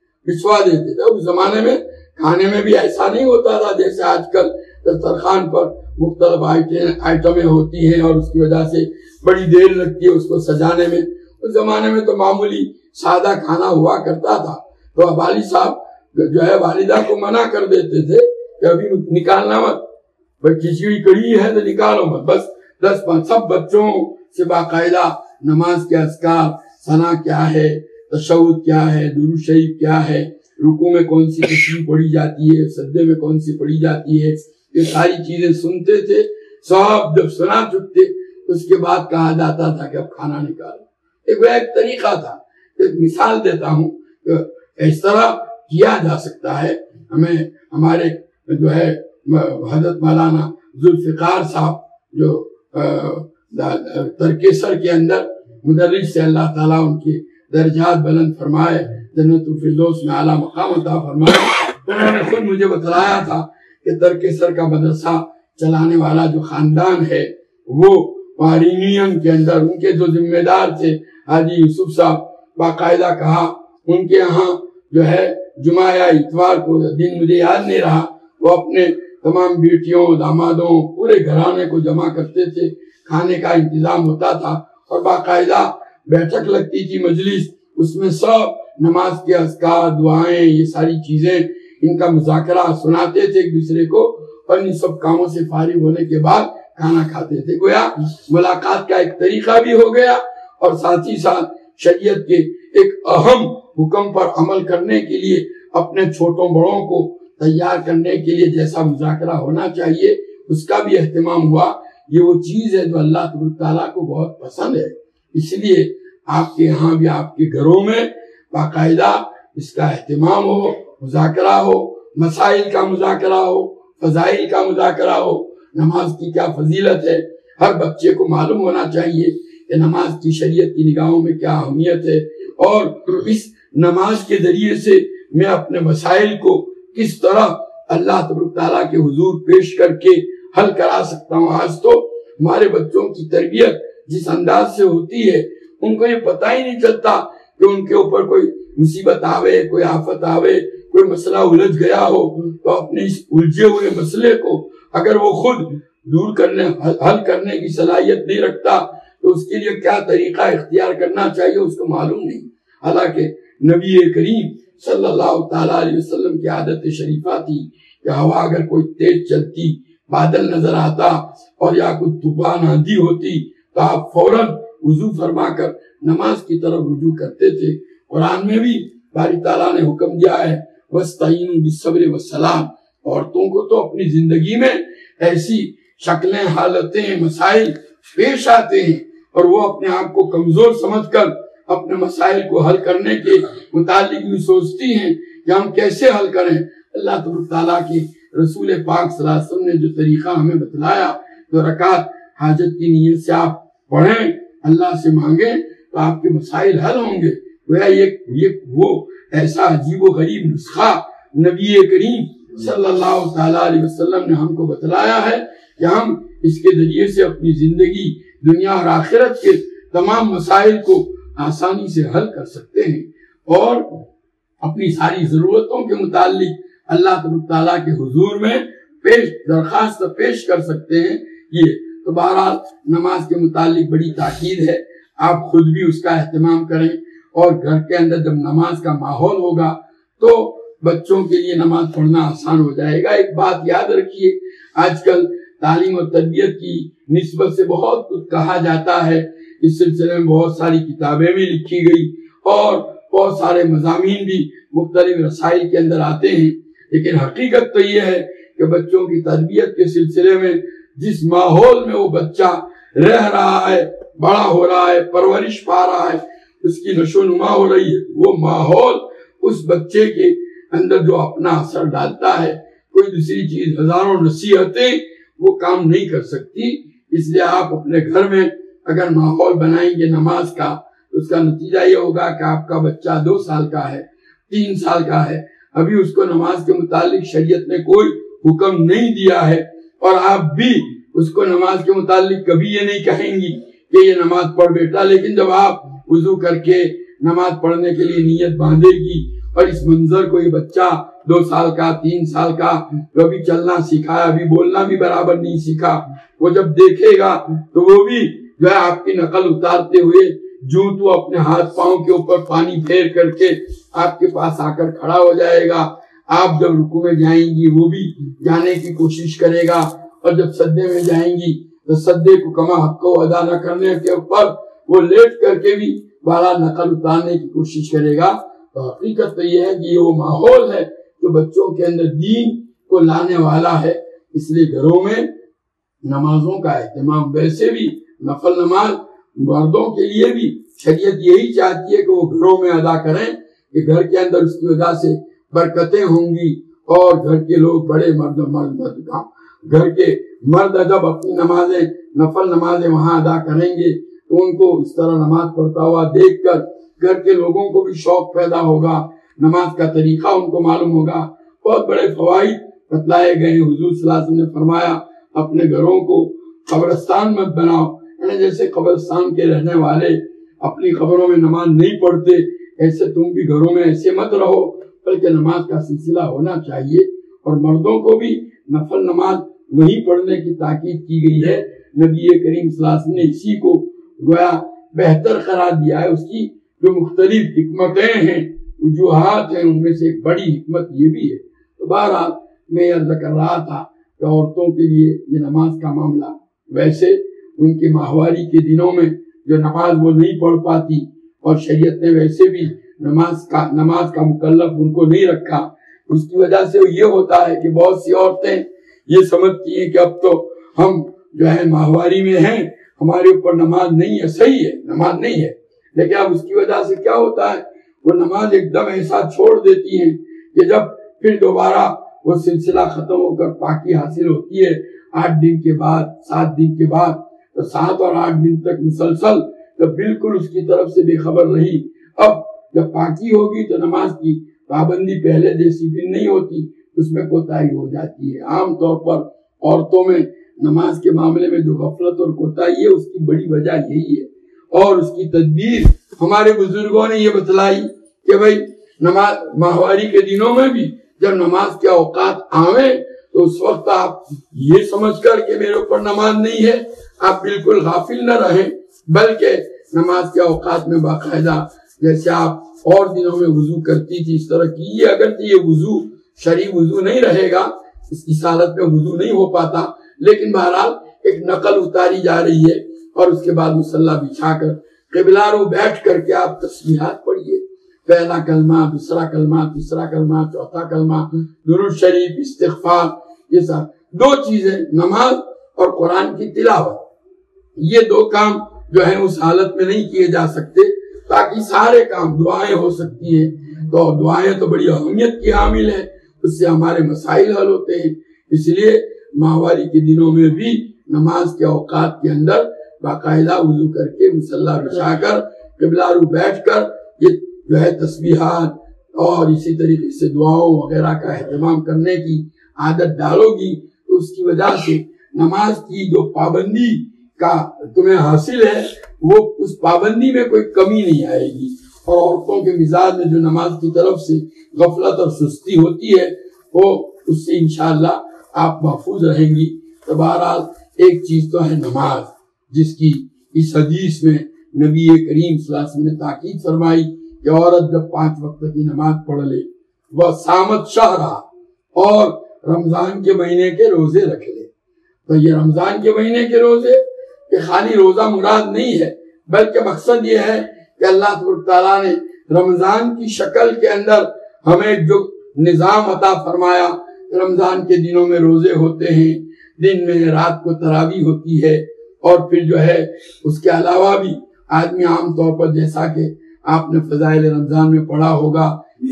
تھے۔ اس زمانے میں کھانے میں بھی ایسا نہیں ہوتا تھا جیسے آج کل دسترخوان پر مختلف آئٹمیں ہوتی ہیں اور اس کی وجہ سے بڑی دیر لگتی ہے اس کو سجانے میں۔ اس زمانے میں تو معمولی سادہ کھانا ہوا کرتا تھا تو والد صاحب جو ہے والدہ کو منع کر دیتے تھے کہ ابھی نکالنا مت، بھائی کھچڑی کڑی ہے تو نکالو مت، بس 10 سب بچوں سے باقاعدہ نماز کے اذکار، ثنا کیا ہے، تشہد کیا ہے، درود شریف کیا ہے، رکوع میں کون سی تسبیح پڑھی جاتی ہے، سجدے میں کون سی پڑھی جاتی ہے، یہ ساری چیزیں سنتے تھے۔ سب جب سنا چکتے اس کے بعد کہا جاتا تھا کہ اب کھانا نکالو۔ ایک طریقہ تھا، ایک مثال دیتا ہوں کہ اس طرح کیا جا سکتا ہے۔ ہمیں ہمارے جو ہے حضرت مولانا ذوالفقار صاحب جو ترکیسر کے اندر مدرس سے اللہ تعالیٰ ان کے درجات بلند فرمائے، جنت الفردوس میں اعلیٰ مقام عطا فرمائے، انہوں نے خود مجھے بتلایا تھا کہ ترکیسر کا مدرسہ چلانے والا جو خاندان ہے وہ وارینیم کے اندر ان کے جو ذمہ دار تھے حاجی یوسف صاحب، باقاعدہ کہا ان کے ہاں جو ہے جمعہ یا اتوار کو دن مجھے یاد نہیں رہا، وہ اپنے تمام بیٹیوں دامادوں پورے گھرانے کو جمع کرتے تھے، کھانے کا انتظام ہوتا تھا اور باقاعدہ بیٹھک لگتی تھی مجلس، اس میں سب نماز کے اذکار دعائیں یہ ساری چیزیں ان کا مذاکرہ سناتے تھے ایک دوسرے کو، اور ان سب کاموں سے فارغ ہونے کے بعد کھانا کھاتے تھے۔ گویا ملاقات کا ایک طریقہ بھی ہو گیا اور ساتھ ہی ساتھ شریعت کے ایک اہم حکم پر عمل کرنے کے لیے اپنے چھوٹوں بڑوں کو تیار کرنے کے لیے جیسا مذاکرہ ہونا چاہیے اس کا بھی اہتمام ہوا۔ یہ وہ چیز ہے جو اللہ تعالیٰ کو بہت پسند ہے، اس لیے آپ کے یہاں بھی آپ کے گھروں میں باقاعدہ اس کا اہتمام ہو، مذاکرہ ہو، مسائل کا مذاکرہ ہو، فضائل کا مذاکرہ ہو، نماز کی کیا فضیلت ہے، ہر بچے کو معلوم ہونا چاہیے کہ نماز کی شریعت کی نگاہوں میں کیا اہمیت ہے، اور اس نماز کے ذریعے سے میں اپنے مسائل کو کس طرح اللہ تبارک تعالیٰ کے حضور پیش کر کے حل کرا سکتا ہوں۔ آج تو ہمارے بچوں کی تربیت جس انداز سے ہوتی ہے ان کو یہ پتہ ہی نہیں چلتا کہ ان کے اوپر کوئی مصیبت آوے، کوئی آفت آوے، کوئی مسئلہ الجھ گیا ہو تو اپنے اس الجھے ہوئے مسئلے کو اگر وہ خود دور کرنے حل کرنے کی صلاحیت نہیں رکھتا تو اس کے لیے کیا طریقہ اختیار کرنا چاہیے اس کو معلوم نہیں۔ حالانکہ نبی کریم صلی اللہ تعالیٰ علیہ وسلم کی عادت شریفہ تھی کہ ہوا اگر کوئی تیز چلتی، بادل نظر آتا اور یا کوئی طوفان آندھی ہوتی تو آپ فوراً وضو فرما کر نماز کی طرف رجوع کرتے تھے۔ قرآن میں بھی باری تعالیٰ نے حکم دیا ہے وَاسْتَعِینُوا بِالصَّبْرِ وَالصَّلَاةِ، عورتوں کو تو اپنی زندگی میں ایسی شکلیں، حالتیں، مسائل پیش آتے ہیں اور وہ اپنے آپ کو کمزور سمجھ کر اپنے مسائل کو حل کرنے کے متعلق بھی سوچتی ہیں کہ ہم کیسے حل کریں۔ اللہ تعالیٰ کی رسول پاک صلی اللہ علیہ وسلم نے جو طریقہ ہمیں بتلایا، تو رکعت حاجت کی نیت سے آپ پڑھیں، اللہ سے مانگیں تو آپ کے مسائل حل ہوں گے۔ وہ ایسا عجیب و غریب نسخہ نبی کریم صلی اللہ تعالیٰ علیہ وسلم نے ہم کو بتلایا ہے کہ ہم اس کے ذریعے سے اپنی زندگی دنیا اور آخرت کے تمام مسائل کو آسانی سے حل کر سکتے ہیں اور اپنی ساری ضرورتوں کے متعلق اللہ تعالیٰ کے حضور میں درخواست پیش کر سکتے ہیں۔ یہ تو بہرحال نماز کے متعلق بڑی تاکید ہے، آپ خود بھی اس کا اہتمام کریں اور گھر کے اندر جب نماز کا ماحول ہوگا تو بچوں کے لیے نماز پڑھنا آسان ہو جائے گا۔ ایک بات یاد رکھیے، آج کل تعلیم و تربیت کی نسبت سے بہت کچھ کہا جاتا ہے، اس سلسلے میں بہت ساری کتابیں بھی لکھی گئی اور بہت سارے مضامین بھی مختلف رسائل کے اندر آتے ہیں، لیکن حقیقت تو یہ ہے کہ بچوں کی تربیت کے سلسلے میں جس ماحول میں وہ بچہ رہ رہا ہے، بڑا ہو رہا ہے، پرورش پا رہا ہے، اس کی نشو نما ہو رہی ہے، وہ ماحول اس بچے کے اندر جو اپنا اثر ڈالتا ہے، کوئی دوسری چیز ہزاروں نصیحتیں وہ کام نہیں کر سکتی۔ اس لیے آپ اپنے گھر میں اگر ماحول بنائیں گے نماز کا تو اس کا نتیجہ یہ ہوگا کہ آپ کا بچہ 2 سال کا ہے، 3 سال کا ہے، ابھی اس کو نماز کے متعلق شریعت نے کوئی حکم نہیں دیا ہے، اور آپ بھی اس کو نماز کے متعلق کبھی یہ نہیں کہیں گی کہ یہ نماز پڑھ بیٹا، لیکن جب آپ وضو کر کے نماز پڑھنے کے لیے نیت باندھے گی اور اس منظر کو یہ بچہ 2 سال کا 3 سال کا جو ابھی چلنا سیکھا ہے، ابھی بولنا بھی برابر نہیں سیکھا، وہ جب دیکھے گا تو وہ بھی جو ہے آپ کی نقل اتارتے ہوئے جو تو اپنے ہاتھ پاؤں کے اوپر پانی پھیر کر کے آپ کے پاس آ کر کھڑا ہو جائے گا۔ آپ جب رکوع میں جائیں گی وہ بھی جانے کی کوشش کرے گا، اور جب سجدے میں جائیں گی تو سجدے کو کما حق کو ادا نہ کرنے کے اوپر وہ لیٹ کر کے بھی بالا نقل اتارنے کی کوشش کرے گا۔ تو حقیقت تو یہ ہے کہ یہ وہ ماحول ہے جو بچوں کے اندر دین کو لانے والا ہے۔ اس لیے گھروں میں نمازوں کا اہتمام، ویسے بھی نفل نماز مردوں کے لیے بھی شریعت یہی چاہتی ہے کہ وہ گھروں میں ادا کریں، کہ گھر کے اندر اس کی وجہ سے برکتیں ہوں گی، اور گھر کے لوگ بڑے گھر کے مرد جب اپنی نمازیں نفل نمازیں وہاں ادا کریں گے تو ان کو اس طرح نماز پڑھتا ہوا دیکھ کر گھر کے لوگوں کو بھی شوق پیدا ہوگا، نماز کا طریقہ ان کو معلوم ہوگا۔ بہت بڑے فوائد بتلائے گئے ہیں۔ حضور صلی اللہ علیہ وسلم نے فرمایا اپنے گھروں کو قبرستان مت بناؤ، یعنی جیسے قبرستان کے رہنے والے اپنی قبروں میں نماز نہیں پڑھتے، ایسے تم بھی گھروں میں ایسے مت رہو، بلکہ نماز کا سلسلہ ہونا چاہیے۔ اور مردوں کو بھی نفل نماز وہی پڑھنے کی تاکید کی گئی ہے۔ نبی کریم صلی اللہ علیہ وسلم نے اسی کو گویا بہتر قرار دیا ہے۔ اس کی جو مختلف حکمتیں ہیں، وجوہات ہیں، ان میں سے ایک بڑی حکمت یہ بھی ہے۔ تو بہرحال میں عرض کر رہا تھا کہ عورتوں کے لیے یہ نماز کا معاملہ، ویسے ان کے ماہواری کے دنوں میں جو نماز وہ نہیں پڑھ پاتی، اور شریعت نے ویسے بھی نماز کا مکلف ان کو نہیں رکھا، اس کی وجہ سے یہ ہوتا ہے کہ بہت سی عورتیں یہ سمجھتی ہیں کہ اب تو ہم جو ہے ماہواری میں ہیں، ہمارے اوپر نماز نہیں ہے، صحیح ہے نماز نہیں ہے، لیکن اب اس کی وجہ سے کیا ہوتا ہے، وہ نماز ایک دم ایسا چھوڑ دیتی ہیں کہ جب پھر دوبارہ وہ سلسلہ ختم ہو کر پاکی حاصل ہوتی ہے 8 دن کے بعد 7 دن کے بعد، تو 7 اور 8 دن تک مسلسل تو بالکل اس کی طرف سے بے خبر رہی۔ اب جب پاکی ہوگی تو نماز کی پابندی پہلے جیسی بھی نہیں ہوتی، اس میں کوتاہی ہو جاتی ہے۔ عام طور پر عورتوں میں نماز کے معاملے میں جو غفلت اور کوتاہی ہے، اس کی بڑی وجہ یہی ہے، اور اس کی تدبیر ہمارے بزرگوں نے یہ بتلائی کہ بھئی نماز ماہواری کے دنوں میں بھی جب نماز کے اوقات آویں تو اس وقت آپ یہ سمجھ کر کہ میرے اوپر نماز نہیں ہے، آپ بالکل غافل نہ رہیں، بلکہ نماز کے اوقات میں باقاعدہ جیسے آپ اور دنوں میں وضو کرتی تھی اس طرح کیجیے۔ اگرچہ یہ وضو شرعی وضو نہیں رہے گا، اس حالت میں وضو نہیں ہو پاتا، لیکن بہرحال ایک نقل اتاری جا رہی ہے، اور اس کے بعد مصلی بچھا کر قبلہ رو بیٹھ کر کے آپ تسبیحات پڑھیے، پہلا کلمہ، دوسرا کلمہ، تیسرا کلمہ، چوتھا کلمہ، درود شریف، استغفار، یہ سب 2 چیزیں، نماز اور قرآن کی تلاوت، یہ 2 کام جو ہیں اس حالت میں نہیں کیے جا سکتے، تاکہ سارے کام دعائیں ہو سکتی ہیں۔ تو دعائیں تو بڑی اہمیت کی حامل ہیں، اس سے ہمارے مسائل حل ہوتے ہیں۔ اس لیے ماہواری کے دنوں میں بھی نماز کے اوقات کے اندر باقاعدہ وضو کر کے مصلی بچھا کر قبلہ رو بیٹھ کر یہ جو ہے تسبیحات، اور اسی طریقے سے دعاؤں وغیرہ کا اہتمام کرنے کی عادت ڈالو گی تو اس کی وجہ سے نماز کی جو پابندی کا تمہیں حاصل ہے وہ اس پابندی میں کوئی کمی نہیں آئے گی، اور عورتوں کے مزاج میں جو نماز کی طرف سے غفلت اور سستی ہوتی ہے وہ اس سے انشاءاللہ آپ محفوظ رہیں گی۔ تو بہرحال ایک چیز تو ہے نماز، جس کی اس حدیث میں نبی کریم صلی اللہ علیہ وسلم نے تاکید فرمائی کہ عورت جب 5 وقت کی نماز پڑھ لے، وہ صامت شہرا، اور رمضان کے مہینے کے روزے رکھ لے۔ تو یہ رمضان کے مہینے کے روزے کہ خالی روزہ مراد نہیں ہے، بلکہ مقصد یہ ہے کہ اللہ تعالیٰ نے رمضان کی شکل کے اندر ہمیں جو نظام عطا فرمایا، رمضان کے دنوں میں روزے ہوتے ہیں، دن میں رات کو تراویح ہوتی ہے، اور پھر جو ہے اس کے علاوہ بھی آدمی عام طور پر جیسا کہ آپ نے فضائل رمضان میں پڑھا ہوگا،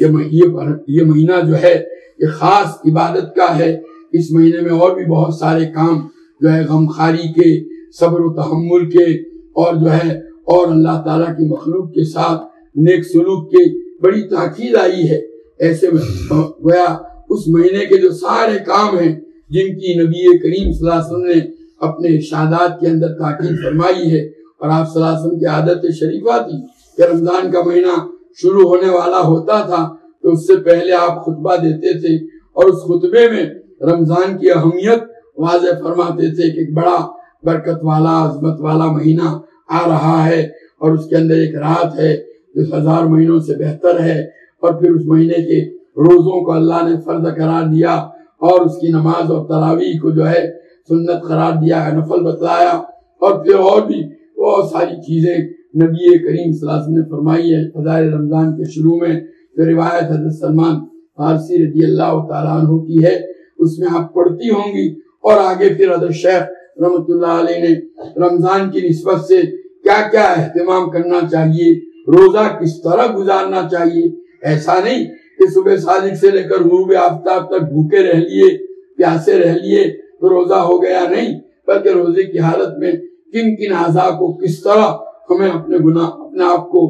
یہ مہینہ جو ہے یہ خاص عبادت کا ہے۔ اس مہینے میں اور بھی بہت سارے کام جو ہے غمخاری کے، صبر و تحمل کے، اور جو ہے اور اللہ تعالیٰ کی مخلوق کے ساتھ نیک سلوک کے بڑی تاکید آئی ہے۔ ایسے میں گویا اس مہینے کے جو سارے کام ہیں جن کی نبی کریم صلی اللہ علیہ وسلم نے اپنے ارشادات کے اندر تاکید فرمائی ہے، اور آپ صلی اللہ علیہ وسلم کی عادت شریفہ تھی کہ رمضان کا مہینہ شروع ہونے والا ہوتا تھا تو اس سے پہلے آپ خطبہ دیتے تھے، اور اس خطبے میں رمضان کی اہمیت واضح فرماتے تھے کہ ایک بڑا برکت والا، عظمت والا مہینہ آ رہا ہے، اور اس کے اندر ایک رات ہے جو 1000 مہینوں سے بہتر ہے، اور پھر اس مہینے کے روزوں کو اللہ نے فرض قرار دیا، اور اس کی نماز اور تراویح کو جو ہے سنت قرار دیا، نفل بتلایا، اور پھر اور بھی بہت ساری چیزیں نبی کریم صلی اللہ علیہ وسلم نے فرمائی ہے۔ فضائل رمضان کے شروع میں جو روایت حضرت سلمان فارسی رضی اللہ تعالیٰ عنہ کی ہے اس میں آپ پڑھتی ہوں گی، اور آگے پھر حضرت شیخ رحمۃ اللہ علیہ نے رمضان کی نسبت سے کیا کیا اہتمام کرنا چاہیے، روزہ کس طرح گزارنا چاہیے۔ ایسا نہیں کہ صبح صادق سے لے کر غروب آفتاب تک بھوکے رہ لیے، پیاسے رہ لیے تو روزہ ہو گیا، نہیں، بلکہ روزے کی حالت میں کن کن اعضاء کو کس طرح ہمیں اپنے آپ کو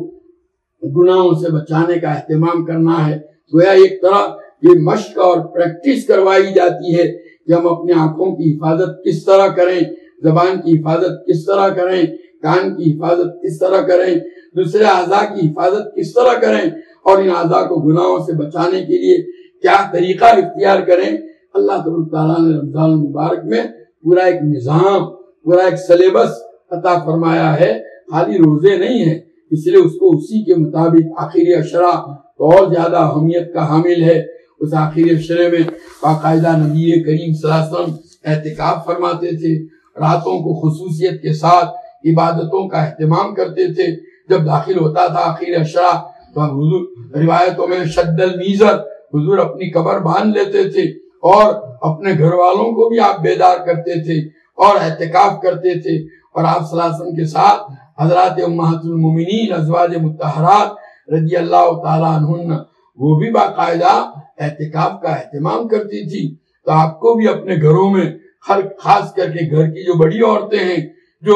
گناہوں سے بچانے کا اہتمام کرنا ہے۔ گویا ایک طرح یہ مشق اور پریکٹس کروائی جاتی ہے کہ ہم اپنی آنکھوں کی حفاظت کس طرح کریں، زبان کی حفاظت کس طرح کریں، کان کی حفاظت کس طرح کریں، دوسرے اعضاء کی حفاظت کس طرح کریں، اور ان اعضاء کو گناہوں سے بچانے کے لیے کیا طریقہ اختیار کریں۔ اللہ تبارک تعالیٰ نے رمضان المبارک میں پورا ایک نظام، پورا ایک سلیبس عطا فرمایا ہے، خالی روزے نہیں ہیں، اس لیے اس کو اسی کے مطابق آخری عشرہ بہت زیادہ اہمیت کا حامل ہے۔ اس آخری عشرے میں باقاعدہ نبی کریم صلی اللہ علیہ وسلم اعتکاف فرماتے تھے، راتوں کو خصوصیت کے ساتھ عبادتوں کا اہتمام کرتے تھے۔ جب داخل ہوتا تھا آخری عشرہ تو حضور روایتوں میں شد المیزر، حضور اپنی کمر باندھ لیتے تھے، اور اپنے گھر والوں کو بھی آپ بیدار کرتے تھے اور اعتکاف کرتے تھے، اور آپ صلی اللہ علیہ وسلم کے ساتھ حضرات امہات المومنین ازواج مطہرات رضی اللہ تعالیٰ عنہن وہ بھی باقاعدہ اعتکاف کا اہتمام کرتی تھی۔ تو آپ کو بھی اپنے گھروں میں خاص کر کے گھر کی جو بڑی عورتیں ہیں جو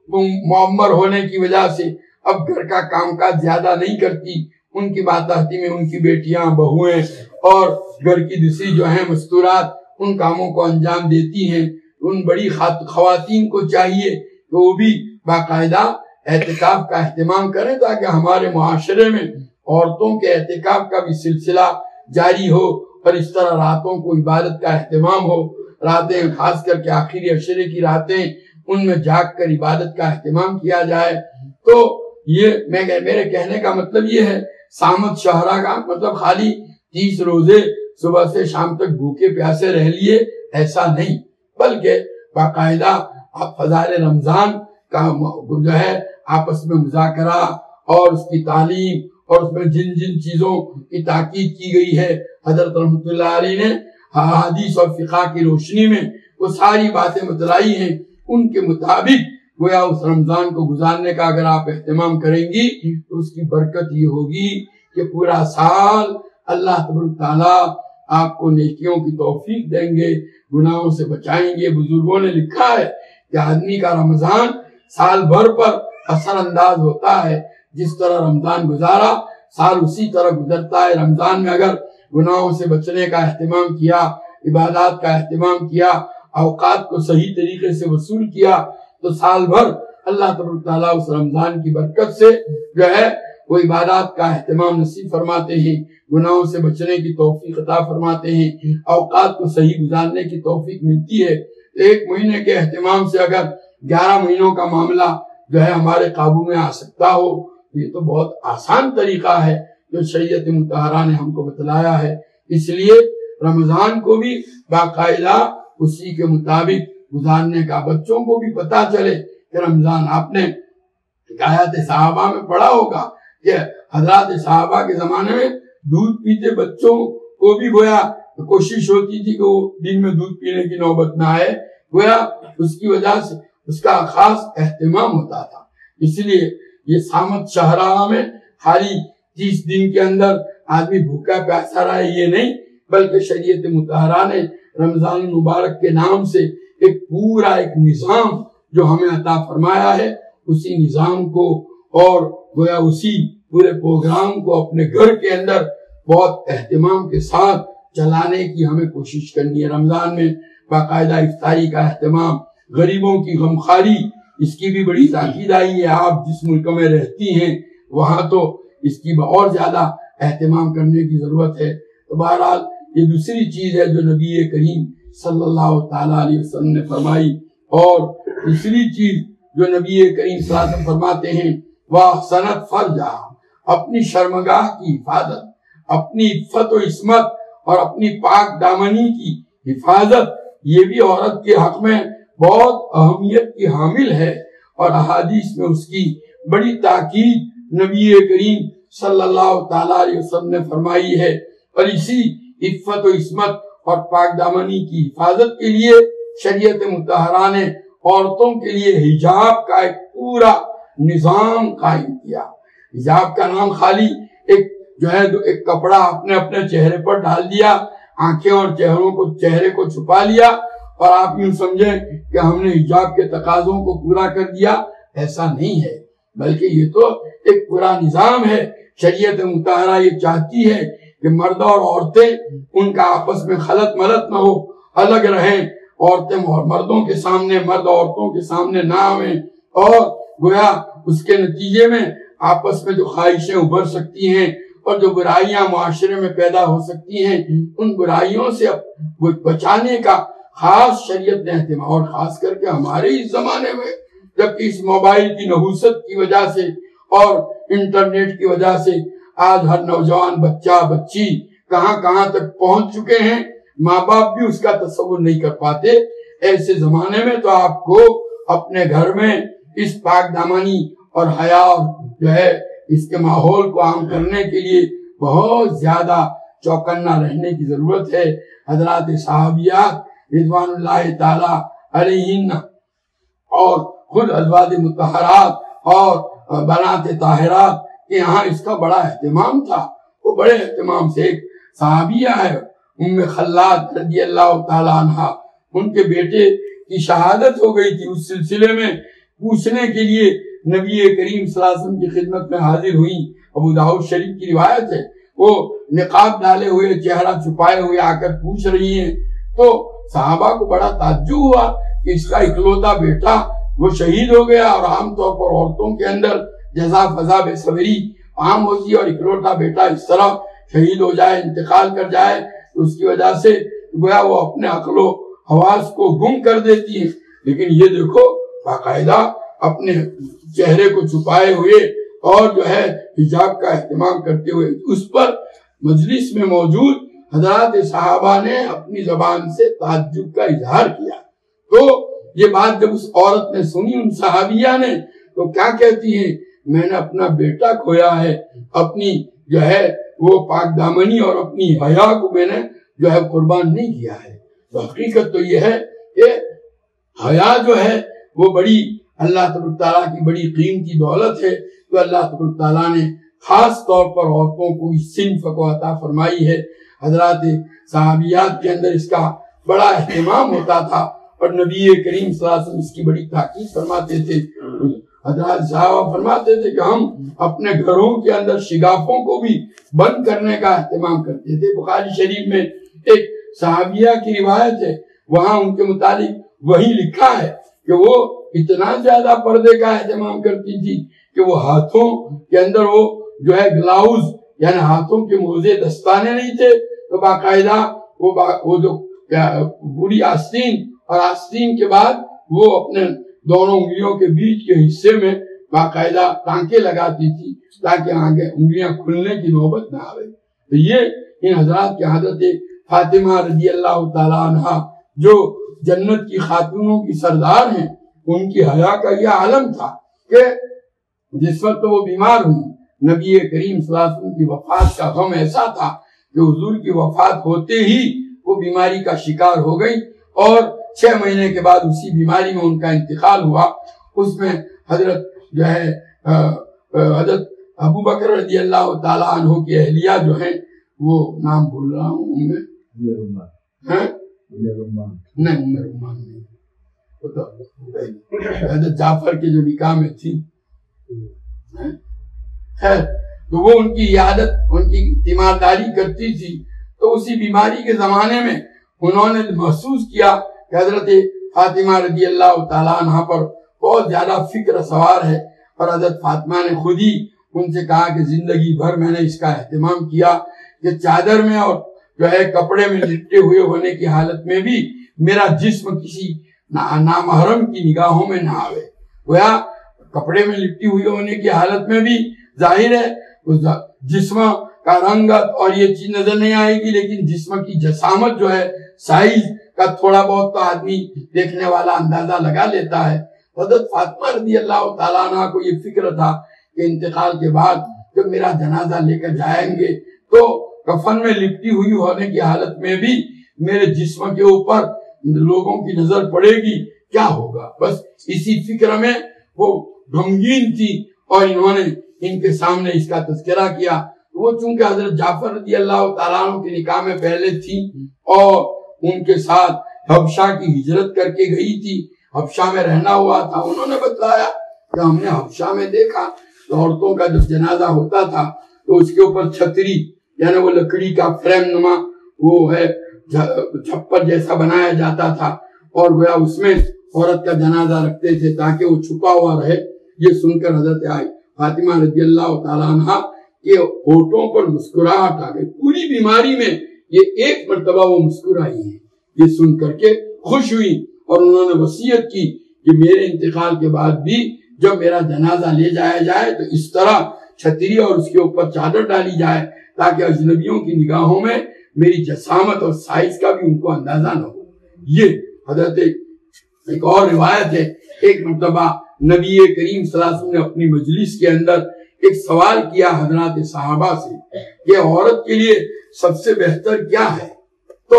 معمر ہونے کی وجہ سے اب گھر کا کام کاج زیادہ نہیں کرتی، ان کی ماتحتی میں ان کی بیٹیاں، بہویں اور گھر کی دوسری جو ہیں مستورات ان کاموں کو انجام دیتی ہیں۔ ان بڑی خواتین کو چاہیے کہ وہ بھی باقاعدہ اعتکاف کا اہتمام کریں تاکہ ہمارے معاشرے میں عورتوں کے اعتکاف کا بھی سلسلہ جاری ہو، اور اس طرح راتوں کو عبادت کا اہتمام ہو۔ راتیں خاص کر کے آخری عشرے کی راتیں ان میں جاگ کر عبادت کا اہتمام کیا جائے۔ تو یہ میرے کہنے کا مطلب یہ ہے، صامت شہرہ کا مطلب خالی 30 روزے صبح سے شام تک بھوکے پیاسے رہ لیے ایسا نہیں، بلکہ باقاعدہ آپ فضائل رمضان کا جو ہے آپس میں مذاکرہ اور اس کی تعلیم اور اس میں جن جن چیزوں کی تاکید کی گئی ہے حضرت رحمۃ اللہ علیہ نے حدیث اور فقہ کی روشنی میں وہ ساری باتیں بتلائی ہیں، ان کے مطابق گویا اس رمضان کو گزارنے کا اگر آپ اہتمام کریں گی تو اس کی برکت یہ ہوگی کہ پورا سال اللہ تبارک تعالیٰ آپ کو نیکیوں کی توفیق دیں گے، گناہوں سے بچائیں گے۔ بزرگوں نے لکھا ہے کہ آدمی کا رمضان سال بھر پر اثر انداز ہوتا ہے، جس طرح رمضان گزارا سال اسی طرح گزرتا ہے۔ رمضان میں اگر گناہوں سے بچنے کا اہتمام کیا، عبادات کا اہتمام کیا، اوقات کو صحیح طریقے سے وصول کیا، تو سال بھر اللہ تبارک تعالیٰ اس رمضان کی برکت سے جو ہے وہ عبادات کا اہتمام نصیب فرماتے ہیں، گناہوں سے بچنے کی توفیق عطا فرماتے ہیں، اوقات کو صحیح گزارنے کی توفیق ملتی ہے۔ ایک مہینے کے اہتمام سے اگر 11 مہینوں کا معاملہ جو ہے ہمارے قابو میں آ سکتا ہو، تو یہ تو بہت آسان طریقہ ہے جو شریعت مطہرہ نے ہم کو بتلایا ہے۔ اس لیے رمضان کو بھی باقاعدہ اسی کے مطابق گزارنے کا، بچوں کو بھی پتا چلے کہ رمضان، آپ نے حکایات صحابہ میں پڑھا ہوگا کہ حضرات صحابہ کے زمانے میں دودھ پیتے بچوں کو بھی گویا کوشش ہوتی تھی کہ وہ دن میں دودھ پینے کی نوبت نہ آئے، گویا اس کی وجہ سے اس کا خاص اہتمام ہوتا تھا۔ اس لیے یہ سامت شاہراہ میں خالی 30 دن کے اندر آدمی بھوکا پیاسا رہے یہ نہیں، بلکہ شریعت مطہرہ نے رمضان المبارک کے نام سے ایک پورا ایک نظام جو ہمیں عطا فرمایا ہے، اسی نظام کو اور گویا اسی پورے پروگرام کو اپنے گھر کے اندر بہت اہتمام کے ساتھ چلانے کی ہمیں کوشش کرنی ہے۔ رمضان میں باقاعدہ افطاری کا اہتمام، غریبوں کی غمخواری، اس کی بھی بڑی تاکید آئی ہے۔ آپ جس ملک میں رہتی ہیں وہاں تو اس کی اور زیادہ اہتمام کرنے کی ضرورت ہے۔ تو بہرحال یہ دوسری چیز ہے جو نبی کریم صلی اللہ تعالیٰ علیہ وسلم نے فرمائی، اور تیسری چیز جو نبی کریم صلی اللہ علیہ وسلم فرماتے ہیں وَأَحْسَنَتْ فَرْجَهَا، اپنی شرمگاہ کی حفاظت، اپنی عفت و عصمت اور اپنی پاک دامنی کی حفاظت، یہ بھی عورت کے حق میں بہت اہمیت کی حامل ہے، اور احادیث میں اس کی بڑی تاکید نبی کریم صلی اللہ تعالیٰ علیہ وسلم نے فرمائی ہے۔ اور اسی عفت و عصمت اور پاک دامنی کی حفاظت کے لیے شریعت مطہرہ نے عورتوں کے لیے حجاب کا ایک پورا نظام قائم کیا۔ حجاب کا نام خالی ایک جو ہے ایک کپڑا اپنے اپنے چہرے پر ڈال دیا، آنکھیں اور چہرے کو چھپا لیا، اور آپ یوں سمجھیں کہ ہم نے حجاب کے تقاضوں کو پورا کر دیا، ایسا نہیں ہے، بلکہ یہ تو ایک پورا نظام ہے۔ شریعت مطہرہ یہ چاہتی ہے کہ مرد اور عورتیں ان کا آپس میں خلط ملط نہ ہو، الگ رہیں، عورتیں اور مردوں کے سامنے، مرد عورتوں کے سامنے نہ آئیں، اور گویا اس کے نتیجے میں آپس میں جو خواہشیں ابھر سکتی ہیں اور جو برائیاں معاشرے میں پیدا ہو سکتی ہیں، ان برائیوں سے بچانے کا خاص شریعت نے اہتمام، اور خاص کر کے ہمارے اس زمانے میں جبکہ اس موبائل کی نحوست کی وجہ سے اور انٹرنیٹ کی وجہ سے آج ہر نوجوان بچہ بچی کہاں کہاں تک پہنچ چکے ہیں، ماں باپ بھی اس کا تصور نہیں کر پاتے۔ ایسے زمانے میں تو آپ کو اپنے گھر میں اس پاک دامنی اور حیا جو ہے اس کے ماحول کو عام کرنے کے لیے بہت زیادہ چوکنا رہنے کی ضرورت ہے۔ حضرات صحابیات رضوان اللہ تعالی علیہن اور خود ازواج مطہرات اور بنات طاہرات کے یہاں اس کا بڑا اہتمام تھا۔ وہ بڑے اہتمام سے ایک صحابیہ ہے ام خلاد رضی اللہ تعالی عنہ، ان کے بیٹے کی شہادت ہو گئی تھی، اس سلسلے میں پوچھنے کے لیے نبی کریم صلی اللہ علیہ وسلم کی خدمت میں حاضر ہوئی۔ ابو داؤد شریف کی روایت ہے، وہ نقاب ڈالے ہوئے چہرہ چھپائے ہوئے آ کر پوچھ رہی ہیں، تو صحابہ کو بڑا تعجب ہوا کہ اس کا اکلوتا بیٹا وہ شہید ہو گیا، اور عام طور پر عورتوں کے اندر جزا فضا بے صبری عام ہوتی ہے، اور اکلوتا بیٹا اس طرح شہید ہو جائے، انتقال کر جائے، تو اس کی وجہ سے گویا وہ اپنے عقل و حواس کو گم کر دیتی ہے۔ لیکن یہ دیکھو باقاعدہ اپنے چہرے کو چھپائے ہوئے اور جو ہے حجاب کا اہتمام کرتے ہوئے اس پر مجلس میں موجود حضرات صحابہ نے اپنی زبان سے تعجب کا اظہار کیا۔ تو یہ بات جب اس عورت نے سنی، ان صحابیہ نے، تو کیا کہتی ہیں، میں نے اپنا بیٹا کھویا ہے، اپنی جو ہے وہ پاک دامنی اور اپنی حیا کو میں نے جو ہے قربان نہیں کیا ہے۔ تو حقیقت تو یہ ہے کہ حیا جو ہے وہ بڑی اللہ تبارک تعالیٰ کی بڑی قیمتی دولت ہے، تو اللہ تبارک تعالیٰ نے خاص طور پر عورتوں کو اس صنف کو عطا فرمائی ہے۔ حضرات صحابیات کے اندر اس کا بڑا اہتمام ہوتا تھا، اور نبی کریم صلی اللہ علیہ وسلم اس کی بڑی تاکید فرماتے تھے۔ حضرات صحابہ فرماتے تھے کہ ہم اپنے گھروں کے اندر شگافوں کو بھی بند کرنے کا اہتمام کرتے تھے۔ بخاری شریف میں ایک صحابیہ کی روایت ہے، وہاں ان کے متعلق وہی لکھا ہے کہ وہ اتنا زیادہ پردے کا اہتمام کرتی تھی کہ وہ ہاتھوں کے اندر وہ جو ہے گلاؤز یعنی ہاتھوں کے موزے دستانے نہیں تھے، تو باقاعدہ وہ جو پوری آستین اور آستین کے بعد وہ اپنے دونوں انگلیوں کے بیچ کے حصے میں باقاعدہ ٹانکے لگاتی تھی تاکہ آگے انگلیاں کھلنے کی نوبت نہ آئے۔ تو یہ ان حضرات کی حضرت فاطمہ رضی اللہ تعالیٰ عنہ جو جنت کی خاتونوں کی سردار ہیں، ان کی حیا کا یہ عالم تھا کہ جس وقت وہ بیمار ہوئی، نبی کریم صلی اللہ علیہ وسلم کی وفات کا غم ایسا تھا کہ حضور کی وفات ہوتے ہی وہ بیماری کا شکار ہو گئی، اور 6 مہینے کے بعد اسی بیماری میں ان کا انتقال ہوا۔ اس میں حضرت جو ہے حضرت ابو بکر رضی اللہ تعالیٰ عنہ کی اہلیہ جو ہیں، وہ نام بھول رہا ہوں میں، نہیں عمر رمان نہیں، حضرت جعفر کے جو نکاح میں تھی، خیر تو وہ ان کی عیادت ان کی تیمارداری کرتی تھی۔ تو اسی بیماری کے زمانے میں انہوں نے محسوس کیا کہ حضرت فاطمہ رضی اللہ تعالیٰ عنہ پر بہت زیادہ فکر سوار ہے، اور حضرت فاطمہ نے خود ہی ان سے کہا کہ زندگی بھر میں نے اس کا اہتمام کیا کہ چادر میں اور جو ہے کپڑے میں لپٹے ہوئے ہونے کی حالت میں بھی میرا جسم کسی نامحرم کی نگاہوں میں نہ آوے۔ گویا کپڑے میں لپٹی ہوئی ہونے کی حالت میں بھی ظاہر ہے اس جسم کا رنگت اور یہ چیز نظر نہیں آئے گی، لیکن جسم کی جسامت جو ہے، سائز کا تھوڑا بہت تو آدمی دیکھنے والا اندازہ لگا لیتا ہے۔ حضرت فاطمہ رضی اللہ تعالیٰ عنہ کو یہ فکر تھا کہ انتقال کے بعد جب میرا جنازہ لے کر جائیں گے تو کفن میں لپٹی ہوئی ہونے کی حالت میں بھی میرے جسم کے اوپر لوگوں کی نظر پڑے گی، کیا ہوگا؟ بس اسی فکر میں وہ غمگین تھی، اور انہوں نے ان کے سامنے اس کا تذکرہ کیا۔ وہ چونکہ حضرت جعفر رضی اللہ تعالیٰ عنہ کے نکاح میں پہلے تھی اور ان کے ساتھ حبشہ کی ہجرت کر کے گئی تھی، حبشہ میں رہنا ہوا تھا، انہوں نے بتلایا کہ ہم نے حبشہ میں دیکھا تو عورتوں کا جب جنازہ ہوتا تھا تو اس کے اوپر چھتری یعنی وہ لکڑی کا فریم نما وہ ہے چھپر جیسا بنایا جاتا تھا، اور گویا اس میں عورت کا جنازہ رکھتے تھے تاکہ وہ چھپا ہوا رہے۔ یہ سن کر حضرت فاطمہ رضی اللہ تعالیٰ عنہ کے ہونٹوں پر مسکراہٹ آ گئی۔ پوری بیماری میں یہ ایک مرتبہ وہ مسکرائی ہیں، یہ سن کر کے خوش ہوئی، اور انہوں نے وصیت کی کہ میرے انتقال کے بعد بھی جب میرا جنازہ لے جایا جائے تو اس طرح چھتری اور اس کے اوپر چادر ڈالی جائے تاکہ اجنبیوں کی نگاہوں میں میری جسامت اور سائز کا بھی ان کو اندازہ نہ ہو۔ یہ حضرت ایک اور روایت ہے، ایک مرتبہ نبی کریم صلی اللہ علیہ وسلم نے اپنی مجلس کے اندر ایک سوال کیا حضرات صحابہ سے کہ عورت کے لیے سب سے بہتر کیا ہے، تو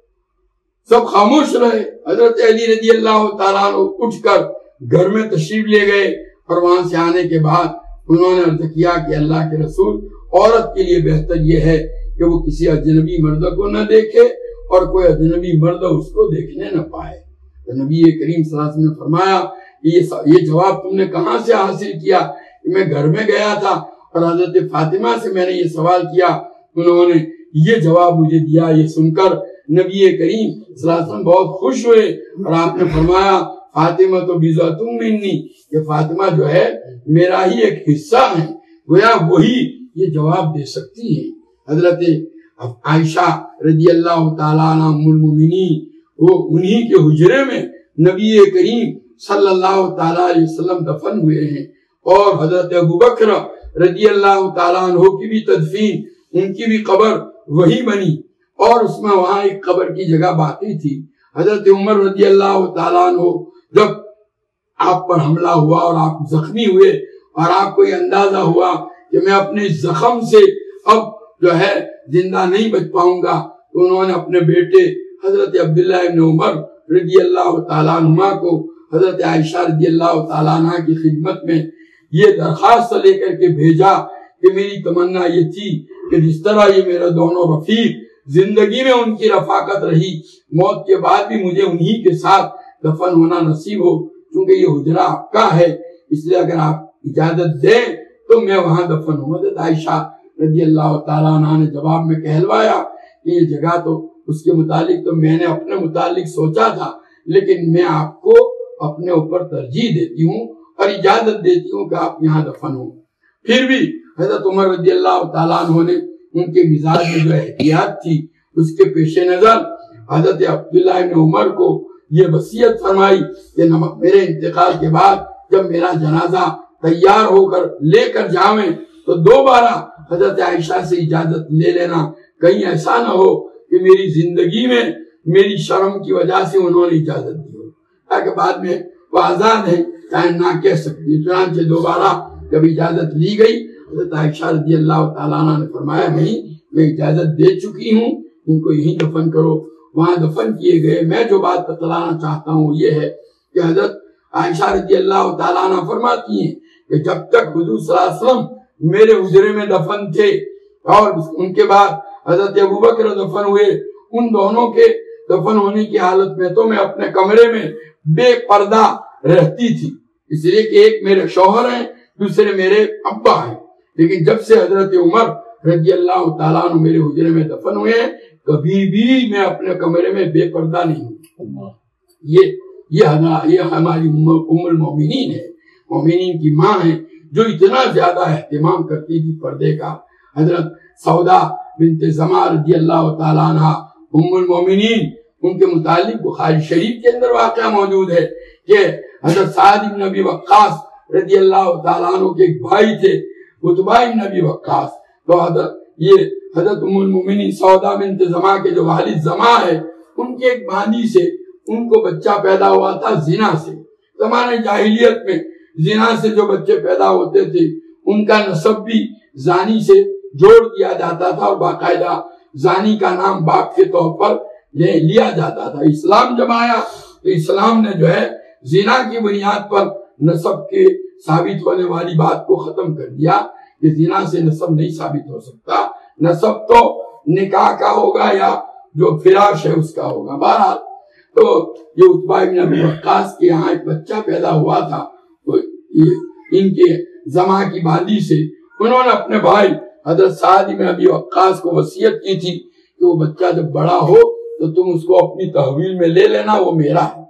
سب خاموش رہے۔ حضرت علی رضی اللہ تعالیٰ عنہ اٹھ کر گھر میں تشریف لے گئے، اور وہاں سے آنے کے بعد انہوں نے عرض کیا کہ اللہ کے رسول، عورت کے لیے بہتر یہ ہے کہ وہ کسی اجنبی مرد کو نہ دیکھے اور کوئی اجنبی مرد اس کو دیکھنے نہ پائے۔ تو نبی کریم صلی اللہ علیہ وسلم نے فرمایا یہ جواب تم نے کہاں سے حاصل کیا؟ کہ میں گھر میں گیا تھا اور حضرت فاطمہ سے میں نے یہ سوال کیا، انہوں نے یہ جواب مجھے دیا۔ یہ سن کر نبی کریم صلی اللہ علیہ وسلم بہت خوش ہوئے، اور آپ نے فرمایا فاطمہ تو بضعۃ منی، کہ فاطمہ جو ہے میرا ہی ایک حصہ ہے، گویا وہی یہ جواب دے سکتی ہیں۔ حضرت عائشہ رضی اللہ تعالیٰ عنہ ام المؤمنین، وہ انہی کے حجرے میں نبی کریم صلی اللہ تعالیٰ علیہ وسلم دفن ہوئے ہیں، اور حضرت ابو بکر رضی اللہ تعالیٰ عنہ کی بھی تدفین، ان کی بھی قبر وہی بنی، اور اس میں وہاں ایک قبر کی جگہ باقی تھی۔ حضرت عمر رضی اللہ تعالیٰ عنہ جب آپ پر حملہ ہوا اور آپ زخمی ہوئے اور آپ کو یہ اندازہ ہوا کہ میں اپنے زخم سے اب جو ہے زندہ نہیں بچ پاؤں گا، تو انہوں نے اپنے بیٹے حضرت عبداللہ ابن عمر رضی اللہ تعالیٰ عنہ کو حضرت عائشہ رضی اللہ تعالیٰ عنہ کی خدمت میں یہ درخواست لے کر کے بھیجا کہ میری تمنا یہ تھی کہ جس طرح یہ میرا دونوں رفیق زندگی میں ان کی رفاقت رہی، موت کے بعد بھی مجھے انہی کے ساتھ دفن ہونا نصیب ہو، کیونکہ یہ حجرہ آپ کا ہے، اس لیے اگر آپ اجازت دیں تو میں وہاں دفن ہوں۔ حضرت عائشہ رضی اللہ تعالیٰ عنہ نے جواب میں کہلوایا کہ یہ جگہ تو اس کے متعلق تو میں نے اپنے متعلق سوچا تھا، لیکن میں آپ کو اپنے اوپر ترجیح دیتی ہوں اور اجازت دیتی ہوں کہ آپ یہاں دفن ہوں۔ پھر بھی حضرت عمر رضی اللہ تعالیٰ عنہ نے ان کے مزاج میں جو احتیاط تھی اس کے پیش نظر حضرت عبداللہ ابن عمر کو یہ وصیت فرمائی کہ میرے انتقال کے بعد جب میرا جنازہ تیار ہو کر لے کر جاویں تو دوبارہ حضرت عائشہ سے اجازت لے لینا، کہیں ایسا نہ ہو کہ میری زندگی میں میری شرم کی وجہ سے انہوں نے اجازت دی ہو، تاکہ بعد میں وہ آزاد ہیں چاہے نہ کہہ سکتی۔ چنانچہ دوبارہ جب اجازت لی گئی حضرت عائشہ رضی اللہ تعالیٰ عنہ نے فرمایا نہیں، میں اجازت دے چکی ہوں، ان کو یہیں دفن کرو۔ وہاں دفن کیے گئے۔ میں جو بات بتلانا چاہتا ہوں یہ ہے کہ حضرت عائشہ رضی اللہ تعالیٰ عنہ فرماتی ہیں کہ جب تک حضور صلی اللہ علیہ وسلم میرے حجرے میں دفن تھے اور ان کے بعد حضرت ابوبکر دفن ہوئے، ان دونوں کے دفن ہونے کی حالت میں تو میں اپنے کمرے میں بے پردہ رہتی تھی، اس لیے کہ ایک میرے شوہر ہیں، دوسرے میرے ابا ہیں۔ لیکن جب سے حضرت عمر رضی اللہ تعالیٰ عنہ میرے حجرے میں دفن ہوئے ہیں، کبھی بھی میں اپنے کمرے میں بے پردہ نہیں ہوں۔ یہ ہماری ام المومنین ہے، مومنین کی ماں ہے، جو اتنا زیادہ اہتمام کرتی تھی پردے کا۔ حضرت سودا بنت زمع رضی اللہ تعالیٰ عنہ ام المومنین، ان کے متعلق بخاری شریف کے اندر واقعہ موجود ہے کہ حضرت سعد بن ابی وقاص رضی اللہ تعالیٰ عنہ کے ایک بھائی تھے عتبہ بن ابی وقاص، تو حضرت ام المومنین سودا بنت زمع کے جو والد زمع ہے، ان کے ایک بھانجی سے ان کو بچہ پیدا ہوا تھا زنا سے۔ زمانے جاہلیت میں زنا سے جو بچے پیدا ہوتے تھے ان کا نسب بھی زانی سے جوڑ دیا جاتا تھا اور باقاعدہ زانی کا نام باپ کے طور پر لیا جاتا تھا۔ اسلام جب آیا تو اسلام نے جو ہے زنا کی بنیاد پر نسب کے ثابت ہونے والی بات کو ختم کر دیا کہ زنا سے نسب نہیں ثابت ہو سکتا، نسب تو نکاح کا ہوگا یا جو فراش ہے اس کا ہوگا۔ بہرحال تو یہ عتبہ بن ابی وقاص کے یہاں ایک بچہ پیدا ہوا تھا، تو ان کے زمع کی بانجی سے انہوں نے اپنے بھائی حضرت سعد بن ابی وقاص کو وصیت کی تھی کہ وہ بچہ جب بڑا ہو تو تم اس کو اپنی تحویل میں لے لینا، وہ میرا ہے۔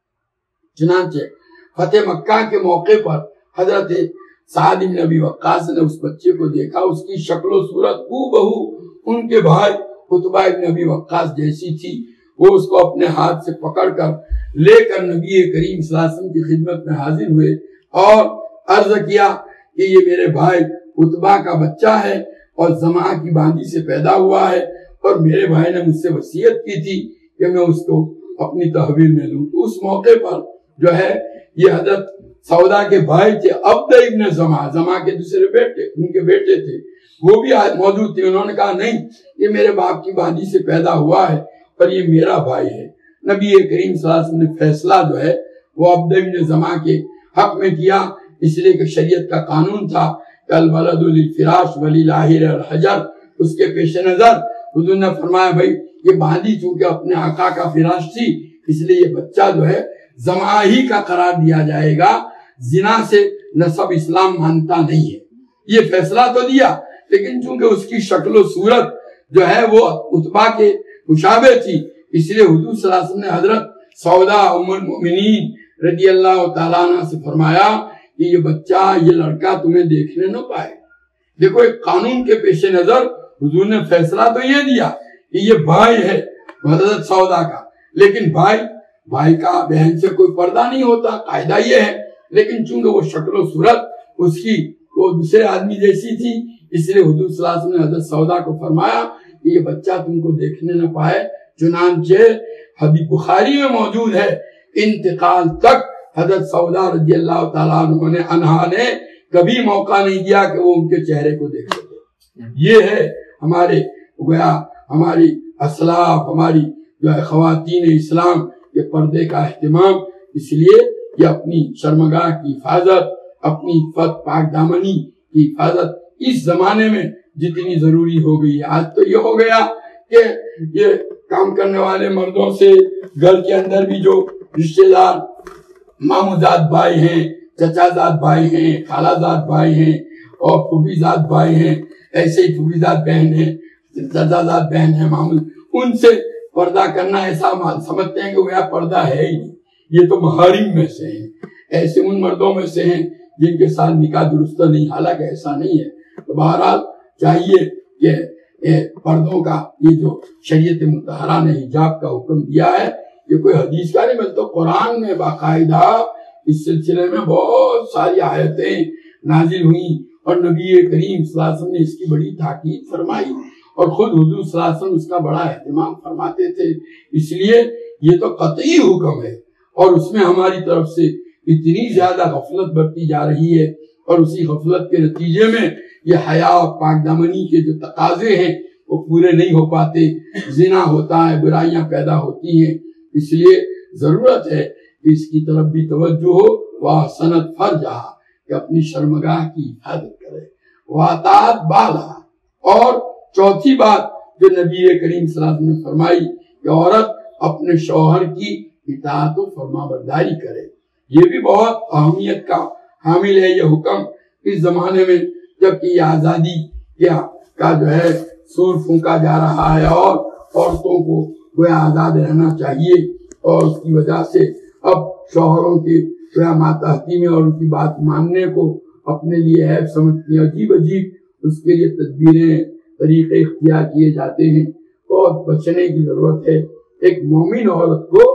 چنانچہ فتح مکہ کے موقع پر حضرت سعد بن ابی وقاص نے اس بچے کو دیکھا، اس کی شکل و صورت ہو ان کے بھائی عتبہ بن ابی وقاص جیسی تھی۔ وہ اس کو اپنے ہاتھ سے پکڑ کر لے کر نبی کریم صلی اللہ علیہ وسلم کی خدمت میں حاضر ہوئے اور عرض کیا کہ یہ میرے بھائی عتبہ کا بچہ ہے اور زمع کی بانجی سے پیدا ہوا ہے، اور میرے بھائی نے مجھ سے وصیت کی تھی کہ میں اس کو اپنی تحویل میں لوں۔ تو اس موقع پر جو ہے یہ حضرت سودا کے بھائی تھے عبد ابن زمع کے دوسرے بیٹے، ان کے بیٹے تھے، وہ بھی موجود تھے۔ انہوں نے کہا نہیں، یہ میرے باپ کی بانجی سے پیدا ہوا ہے اور یہ میرا بھائی ہے۔ نبی کریم صلی اللہ علیہ وسلم نے فیصلہ جو ہے وہ عبد ابن زمع کے حق میں کیا، اس لیے کہ شریعت کا قانون تھا کہ الولد للفراش وللآخر الحجر۔ اس کے پیش نظر حضور نے فرمایا بھائی یہ بانجی چونکہ اپنے آقا کا فراش تھی، اس لیے یہ بچہ جو ہے زمع ہی کا قرار دیا جائے گا، زنا سے نسب اسلام مانتا نہیں ہے۔ یہ فیصلہ تو دیا، لیکن چونکہ اس کی شکل و صورت جو ہے وہ عتبہ کے مشابہ تھی، اس لیے حضور صلی اللہ علیہ وسلم نے حضرت سودا ام المؤمنین رضی اللہ تعالیٰ عنہ سے فرمایا کہ یہ بچہ، یہ لڑکا تمہیں دیکھنے نہ پائے۔ دیکھو ایک قانون کے پیش نظر حضور نے فیصلہ تو یہ دیا کہ یہ بھائی ہے حضرت سودا کا، لیکن بھائی کا بہن سے کوئی پردہ نہیں ہوتا، قاعدہ یہ ہے، لیکن چونکہ وہ شکل و صورت اس کی وہ دوسرے آدمی جیسی تھی، اس لیے حضور صلی اللہ علیہ وسلم نے حضرت سودا کو فرمایا کہ یہ بچہ تم کو دیکھنے نہ پائے۔ چنانچہ حدیث بخاری میں موجود ہے انتقال تک حضرت سودا رضی اللہ تعالیٰ عنہ نے کبھی موقع نہیں دیا کہ وہ ان کے چہرے کو دیکھ سکے۔ یہ ہے ہماری اسلاف، ہماری جو ہے خواتین اسلام کے پردے کا اہتمام، اس لیے یہ اپنی شرمگاہ کی حفاظت، اپنی عفت پاک دامنی کی حفاظت اس زمانے میں جتنی ضروری ہو گئی ہے۔ آج تو یہ ہو گیا کہ یہ کام کرنے والے مردوں سے گھر کے اندر بھی جو رشتے دار ماموداد بھائی ہیں چچا زاد بھائی ہیں، خالہ زاد بھائی ہیں اور پھوپھی زاد بھائی ہیں، ایسے ہی پھوپھی زاد بہن ہیں، چچا زاد بہن ہیں، معمول ان سے پردہ کرنا ایسا سمجھتے ہیں کہ وہ پردہ ہے ہی نہیں، یہ تو محارم میں سے ہیں، ایسے ان مردوں میں سے ہیں جن کے ساتھ نکاح درست نہیں، حالانکہ ایسا نہیں ہے۔ تو بہرحال چاہیے کہ پردوں کا یہ جو شریعت مطہرہ نے حجاب کا حکم دیا ہے یہ کوئی حدیث کا نہیں، بلکہ قرآن میں باقاعدہ اس سلسلے میں بہت ساری آیتیں نازل ہوئیں اور نبی کریم صلی اللہ علیہ وسلم نے اس کی بڑی تاکید فرمائی اور خود حضور صلی اللہ علیہ وسلم اس کا بڑا اہتمام فرماتے تھے۔ اس لیے یہ تو قطعی حکم ہے اور اس میں ہماری طرف سے اتنی زیادہ غفلت برتی جا رہی ہے اور اسی غفلت کے نتیجے میں یہ حیا اور پاک دامنی کے جو تقاضے ہیں وہ پورے نہیں ہو پاتے، زنا ہوتا ہے، برائیاں پیدا ہوتی ہیں۔ اس لیے ضرورت ہے کہ اس کی طرف بھی توجہ ہو، وَأَحْسَنَتْ فَرْجَهَا کہ اپنی شرمگاہ کی حفاظت کرے، وَأَطَاعَتْ بَالَهَا اور چوتھی بات جو نبی کریم صلی اللہ علیہ وسلم نے فرمائی کہ عورت اپنے شوہر کی اطاعت و فرما برداری کرے۔ یہ بھی بہت اہمیت کا حامل ہے یہ حکم اس زمانے میں، جبکہ یہ آزادی کا جو ہے سور پھونکا جا رہا ہے اور عورتوں کو گویا آزاد رہنا چاہیے، اور اس کی وجہ سے اب شوہروں کے گویا ماتحتی میں اور ان کی بات ماننے کو اپنے لیے عیب سمجھتی ہیں، عجیب عجیب اس کے لیے تدبیریں طریقے اختیار کیے جاتے ہیں۔ بہت بچنے کی ضرورت ہے۔ ایک مومن عورت کو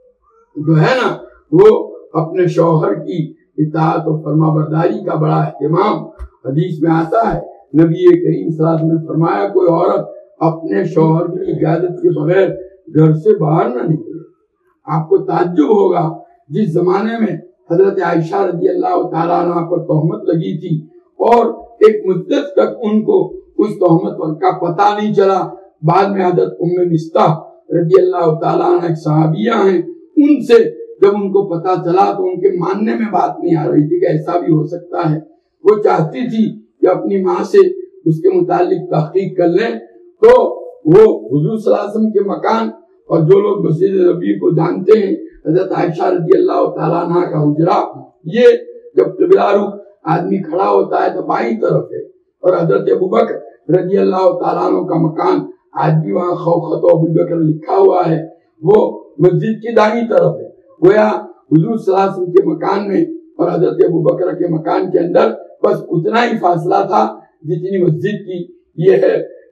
جو ہے نا وہ اپنے شوہر کی اطاعت و فرما برداری کا بڑا اہتمام، حدیث میں آتا ہے نبی کریم صلی اللہ علیہ وسلم نے فرمایا کوئی عورت اپنے شوہر کی اجازت کے بغیر گھر سے باہر نہ نکلے۔ آپ کو تعجب ہوگا جس زمانے میں حضرت عائشہ رضی اللہ تعالیٰ عنہ پر تہمت لگی تھی اور ایک مدت تک ان کو اس تہمت کا پتہ نہیں چلا، بعد میں حضرت ام مستح رضی اللہ تعالیٰ عنہ ایک صحابیہ ہیں، ان سے جب ان کو پتہ چلا تو ان کے ماننے میں بات نہیں آ رہی تھی کہ ایسا بھی ہو سکتا ہے۔ وہ چاہتی تھی کہ اپنی ماں سے اس کے متعلق تحقیق کر لیں، تو وہ حضور صلی اللہ علیہ وسلم کے مکان اور جو لوگ مسجد نبی کو جانتے ہیں حضرت عائشہ رضی اللہ تعالیٰ عنہ کا حجرہ، یہ جب قبلہ رخ آدمی کھڑا ہوتا ہے تو بائیں طرف ہے، اور حضرت ابوبکر رضی اللہ تعالیٰ عنہ کا مکان آج بھی وہاں خوخت ابوبکر لکھا ہوا ہے، وہ مسجد کی دائیں طرف ہے۔ گویا حضور صلی اللہ علیہ وسلم کے مکان میں اور حضرت ابوبکر کے مکان کے اندر بس اتنا ہی فاصلہ تھا جتنی مسجد کی یہ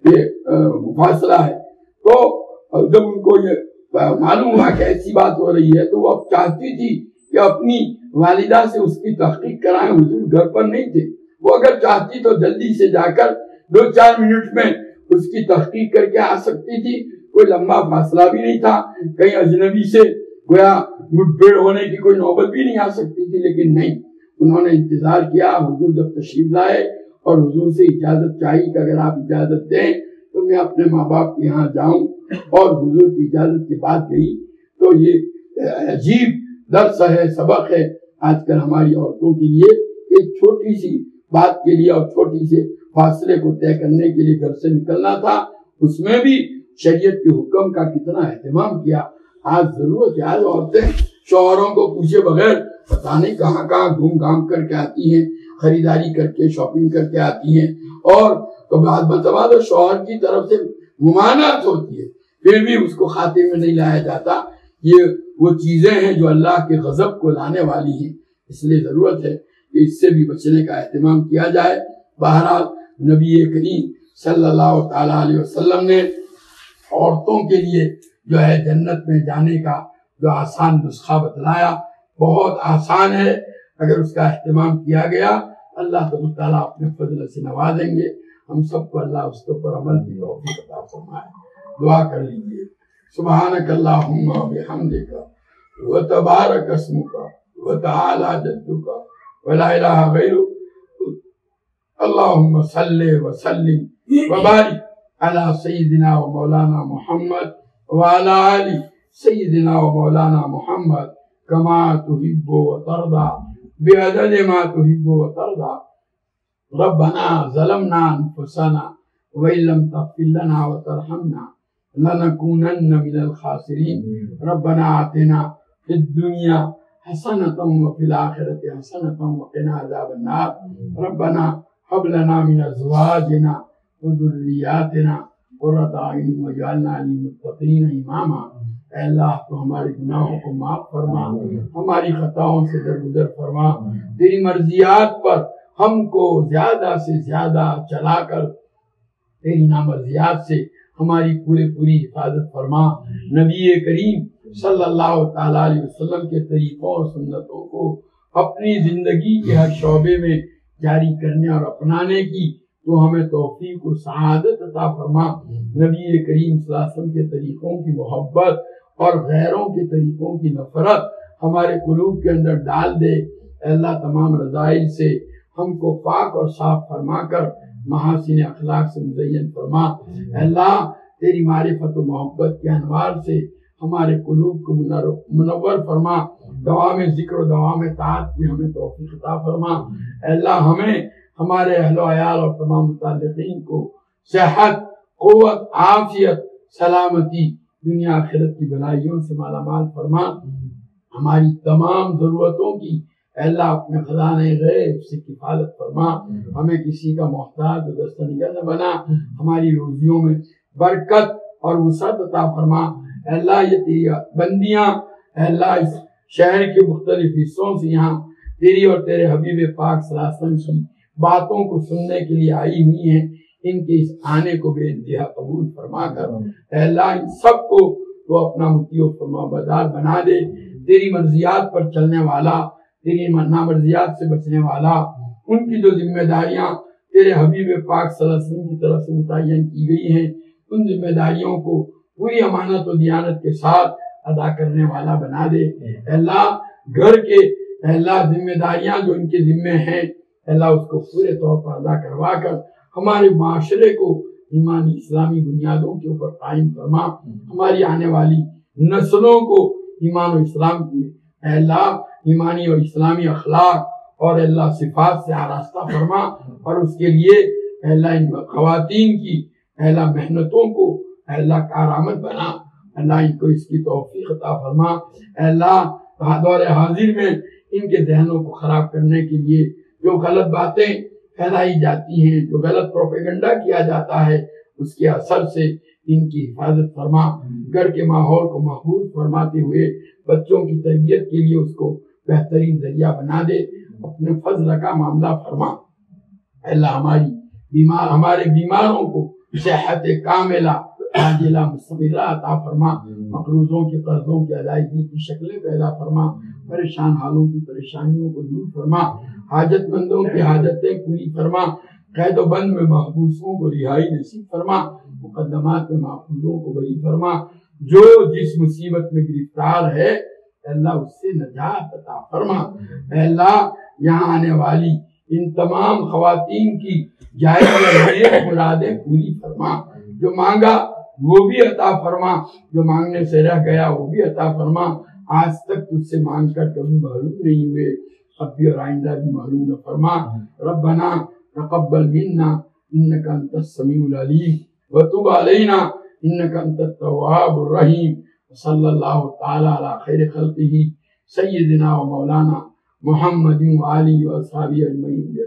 فاصلہ ہے۔ تو جب ان کو یہ معلوم ہوا کہ ایسی بات ہو رہی ہے تو وہ اب چاہتی تھی کہ اپنی والدہ سے اس کی تحقیق کرائیں۔ حضور گھر پر نہیں تھے، وہ اگر چاہتی تو جلدی سے جا کر 2-4 منٹ میں اس کی تحقیق کر کے آ سکتی تھی، کوئی لمبا فاصلہ بھی نہیں تھا، کہیں اجنبی سے گویا مٹ بھیڑ ہونے کی کوئی نوبت بھی نہیں آ سکتی تھی، لیکن نہیں، انہوں نے انتظار کیا حضور جب تشریف لائے اور حضور سے اجازت چاہی کہ اگر آپ اجازت دیں تو میں اپنے ماں باپ کے یہاں جاؤں، اور حضور کی اجازت کے بعد گئی۔ تو یہ عجیب درس ہے، سبق ہے آج کل ہماری عورتوں کے لیے، ایک چھوٹی سی بات کے لیے اور چھوٹی سے فاصلے کو طے کرنے کے لیے گھر سے نکلنا تھا، اس میں بھی شریعت کے حکم کا کتنا اہتمام کیا۔ آج ضرورت ہے، آج عورتیں شوہروں کو پوچھے بغیر پتہ نہیں کہاں کہاں گھوم گھام کر کے آتی ہیں، خریداری کر کے شاپنگ کر کے آتی ہیں، اور بعد بتوا تو شوہر کی طرف سے ممانعت ہوتی ہے، پھر بھی اس کو خاطے میں نہیں لایا جاتا۔ یہ وہ چیزیں ہیں جو اللہ کے غضب کو لانے والی ہیں، اس لیے ضرورت ہے کہ اس سے بھی بچنے کا اہتمام کیا جائے۔ بہرحال نبی کریم صلی اللہ تعالیٰ علیہ وسلم نے عورتوں کے لیے جو ہے جنت میں جانے کا جو آسان نسخہ بتلایا، بہت آسان ہے، اگر اس کا اہتمام کیا گیا اللہ تعالیٰ اپنے فضل سے نوازیں گے۔ ہم سب کو اللہ اس کے اوپر عمل کی توفیق عطا فرمائے۔ دعا کر لیجیے۔ سبحانک اللہم و بحمدک و تبارک اسمک و تعالی جدک و لا الہ غیرک، اللہم صلی وسلم وبارک علی سیدنا و مولانا محمد وعلی آل سیدنا و مولانا محمد کما تحب و ترضى بعدد ما تحب و ترضى۔ ربنا ظلمنا انفسنا وإن لم تغفر لنا وترحمنا لنكونن من الخاسرين۔ ربنا آتنا في الدنيا حسنة وفي الآخرة حسنة وقنا عذاب النار ربنا هب لنا من أزواجنا وذرياتنا قرۃ اعین واجعلنا للمتقین اماما۔ اے اللہ تو ہمارے گناہوں کو معاف فرما، ہماری خطاؤں سے درگزر فرما، تیری مرضیات پر ہم کو زیادہ سے زیادہ چلا کر تیری نامرضیات سے ہماری پوری حفاظت فرما۔ نبی کریم صلی اللہ تعالیٰ علیہ وسلم کے طریقوں اور سنتوں کو اپنی زندگی کے ہر شعبے میں جاری کرنے اور اپنانے کی تو ہمیں توفیق و سعادت عطا فرما۔ نبی کریم صلی اللہ علیہ وسلم کے طریقوں کی محبت اور غیروں کے طریقوں کی نفرت ہمارے قلوب کے اندر ڈال دے۔ اے اللہ تمام رذائل سے ہم کو پاک اور صاف فرما کر محاسن اخلاق سے مزین فرما۔ اے اللہ تیری معرفت و محبت کے انوار سے ہمارے قلوب کو منور فرما، دوام ذکر و دوام طاعت کی ہمیں توفیق عطا فرما۔ اے اللہ ہمیں، ہمارے اہل و عیال اور تمام متعلقین کو صحت، قوت، عافیت، سلامتی، دنیا آخرت کی بھلائیوں سے مالا مال فرما۔ ہماری تمام ضرورتوں کی اے اللہ اپنے خزانہ غیب سے کفالت فرما۔ ہمیں کسی کا محتاج و دستنگر نہ بنا، ہماری روزیوں میں برکت اور وسعت عطا فرما۔ اے اللہ یہ تیری بندیاں اے اللہ اس شہر کے مختلف حصوں سے یہاں تیری اور تیرے حبیب پاک صلی اللہ علیہ وسلم کی باتوں کو سننے کے لیے آئی ہوئی ہیں، ان کے اس آنے کو بے انتہا قبول فرما کر اے اللہ ان سب کو تو اپنا مطیع و فرما بردار بنا دے، تیری مرضیات پر چلنے والا، تیری نامرضیات سے بچنے والا۔ ان کی جو ذمہ داریاں تیرے حبیب پاک صلی اللہ علیہ وسلم کی طرف سے متعین کی گئی ہیں، ان ذمہ داریوں کو پوری امانت و دیانت کے ساتھ ادا کرنے والا بنا دے۔ اے اللہ گھر کے اے اللہ ذمہ داریاں جو ان کے ذمہ ہیں اے اللہ اس کو پورے طور پر ادا کروا کر ہمارے معاشرے کو ایمانی اسلامی بنیادوں کے اوپر قائم فرما، ہماری آنے والی نسلوں کو ایمان و اسلام کی اے اللہ ایمانی اور اسلامی اخلاق اور اے اللہ صفات سے آراستہ فرما، اور اس کے لیے اے اللہ ان خواتین کی اے اللہ محنتوں کو اے اللہ کارآمد بنا۔ اے اللہ ان کو اس کی توفیق عطا فرما۔ اے اللہ دور حاضر میں ان کے ذہنوں کو خراب کرنے کے لیے جو غلط باتیں پھیلائی جاتی ہیں، جو غلط پروپیگنڈا کیا جاتا ہے، اس کے اثر سے ان کی حفاظت فرما۔ گھر کے ماحول کو محفوظ فرماتے ہوئے بچوں کی تربیت کے لیے اس کو بہترین ذریعہ بنا دے، اپنے فضل کا معاملہ فرما۔ اے اللہ ہمارے بیماروں کو صحت کاملہ عاجلہ مستمرہ عطا فرما، مقروضوں کے قرضوں کی ادائیگی کی شکلیں پیدا فرما، پریشان حالوں کی پریشانیوں کو دور فرما، حاجت مندوں کی حاجتیں پوری فرما، قید و بند میں محبوسوں کو رہائی نصیب فرما، مقدمات میں محفوظوں کو بری فرما، جو جس مصیبت میں گرفتار ہے اے اللہ اس سے نجات عطا فرما۔ اے اللہ یہاں آنے والی ان تمام خواتین کی جائز اور نیک مرادیں پوری فرما، جو مانگا وہ بھی عطا فرما، جو مانگنے سے رہ گیا وہ بھی عطا فرما۔ آج تک تجھ سے مانگ کر کبھی محروم نہیں ہوئے، اب بھی اور آئندہ بھی محروم نہ فرما۔ ربنا تقبل منا انك انت السميع العليم وتب علينا انك انت التواب الرحيم، صلی اللہ تعالی علی خیر خلقہ سیدنا و مولانا محمد وآلہ و اصحابہ اجمعین۔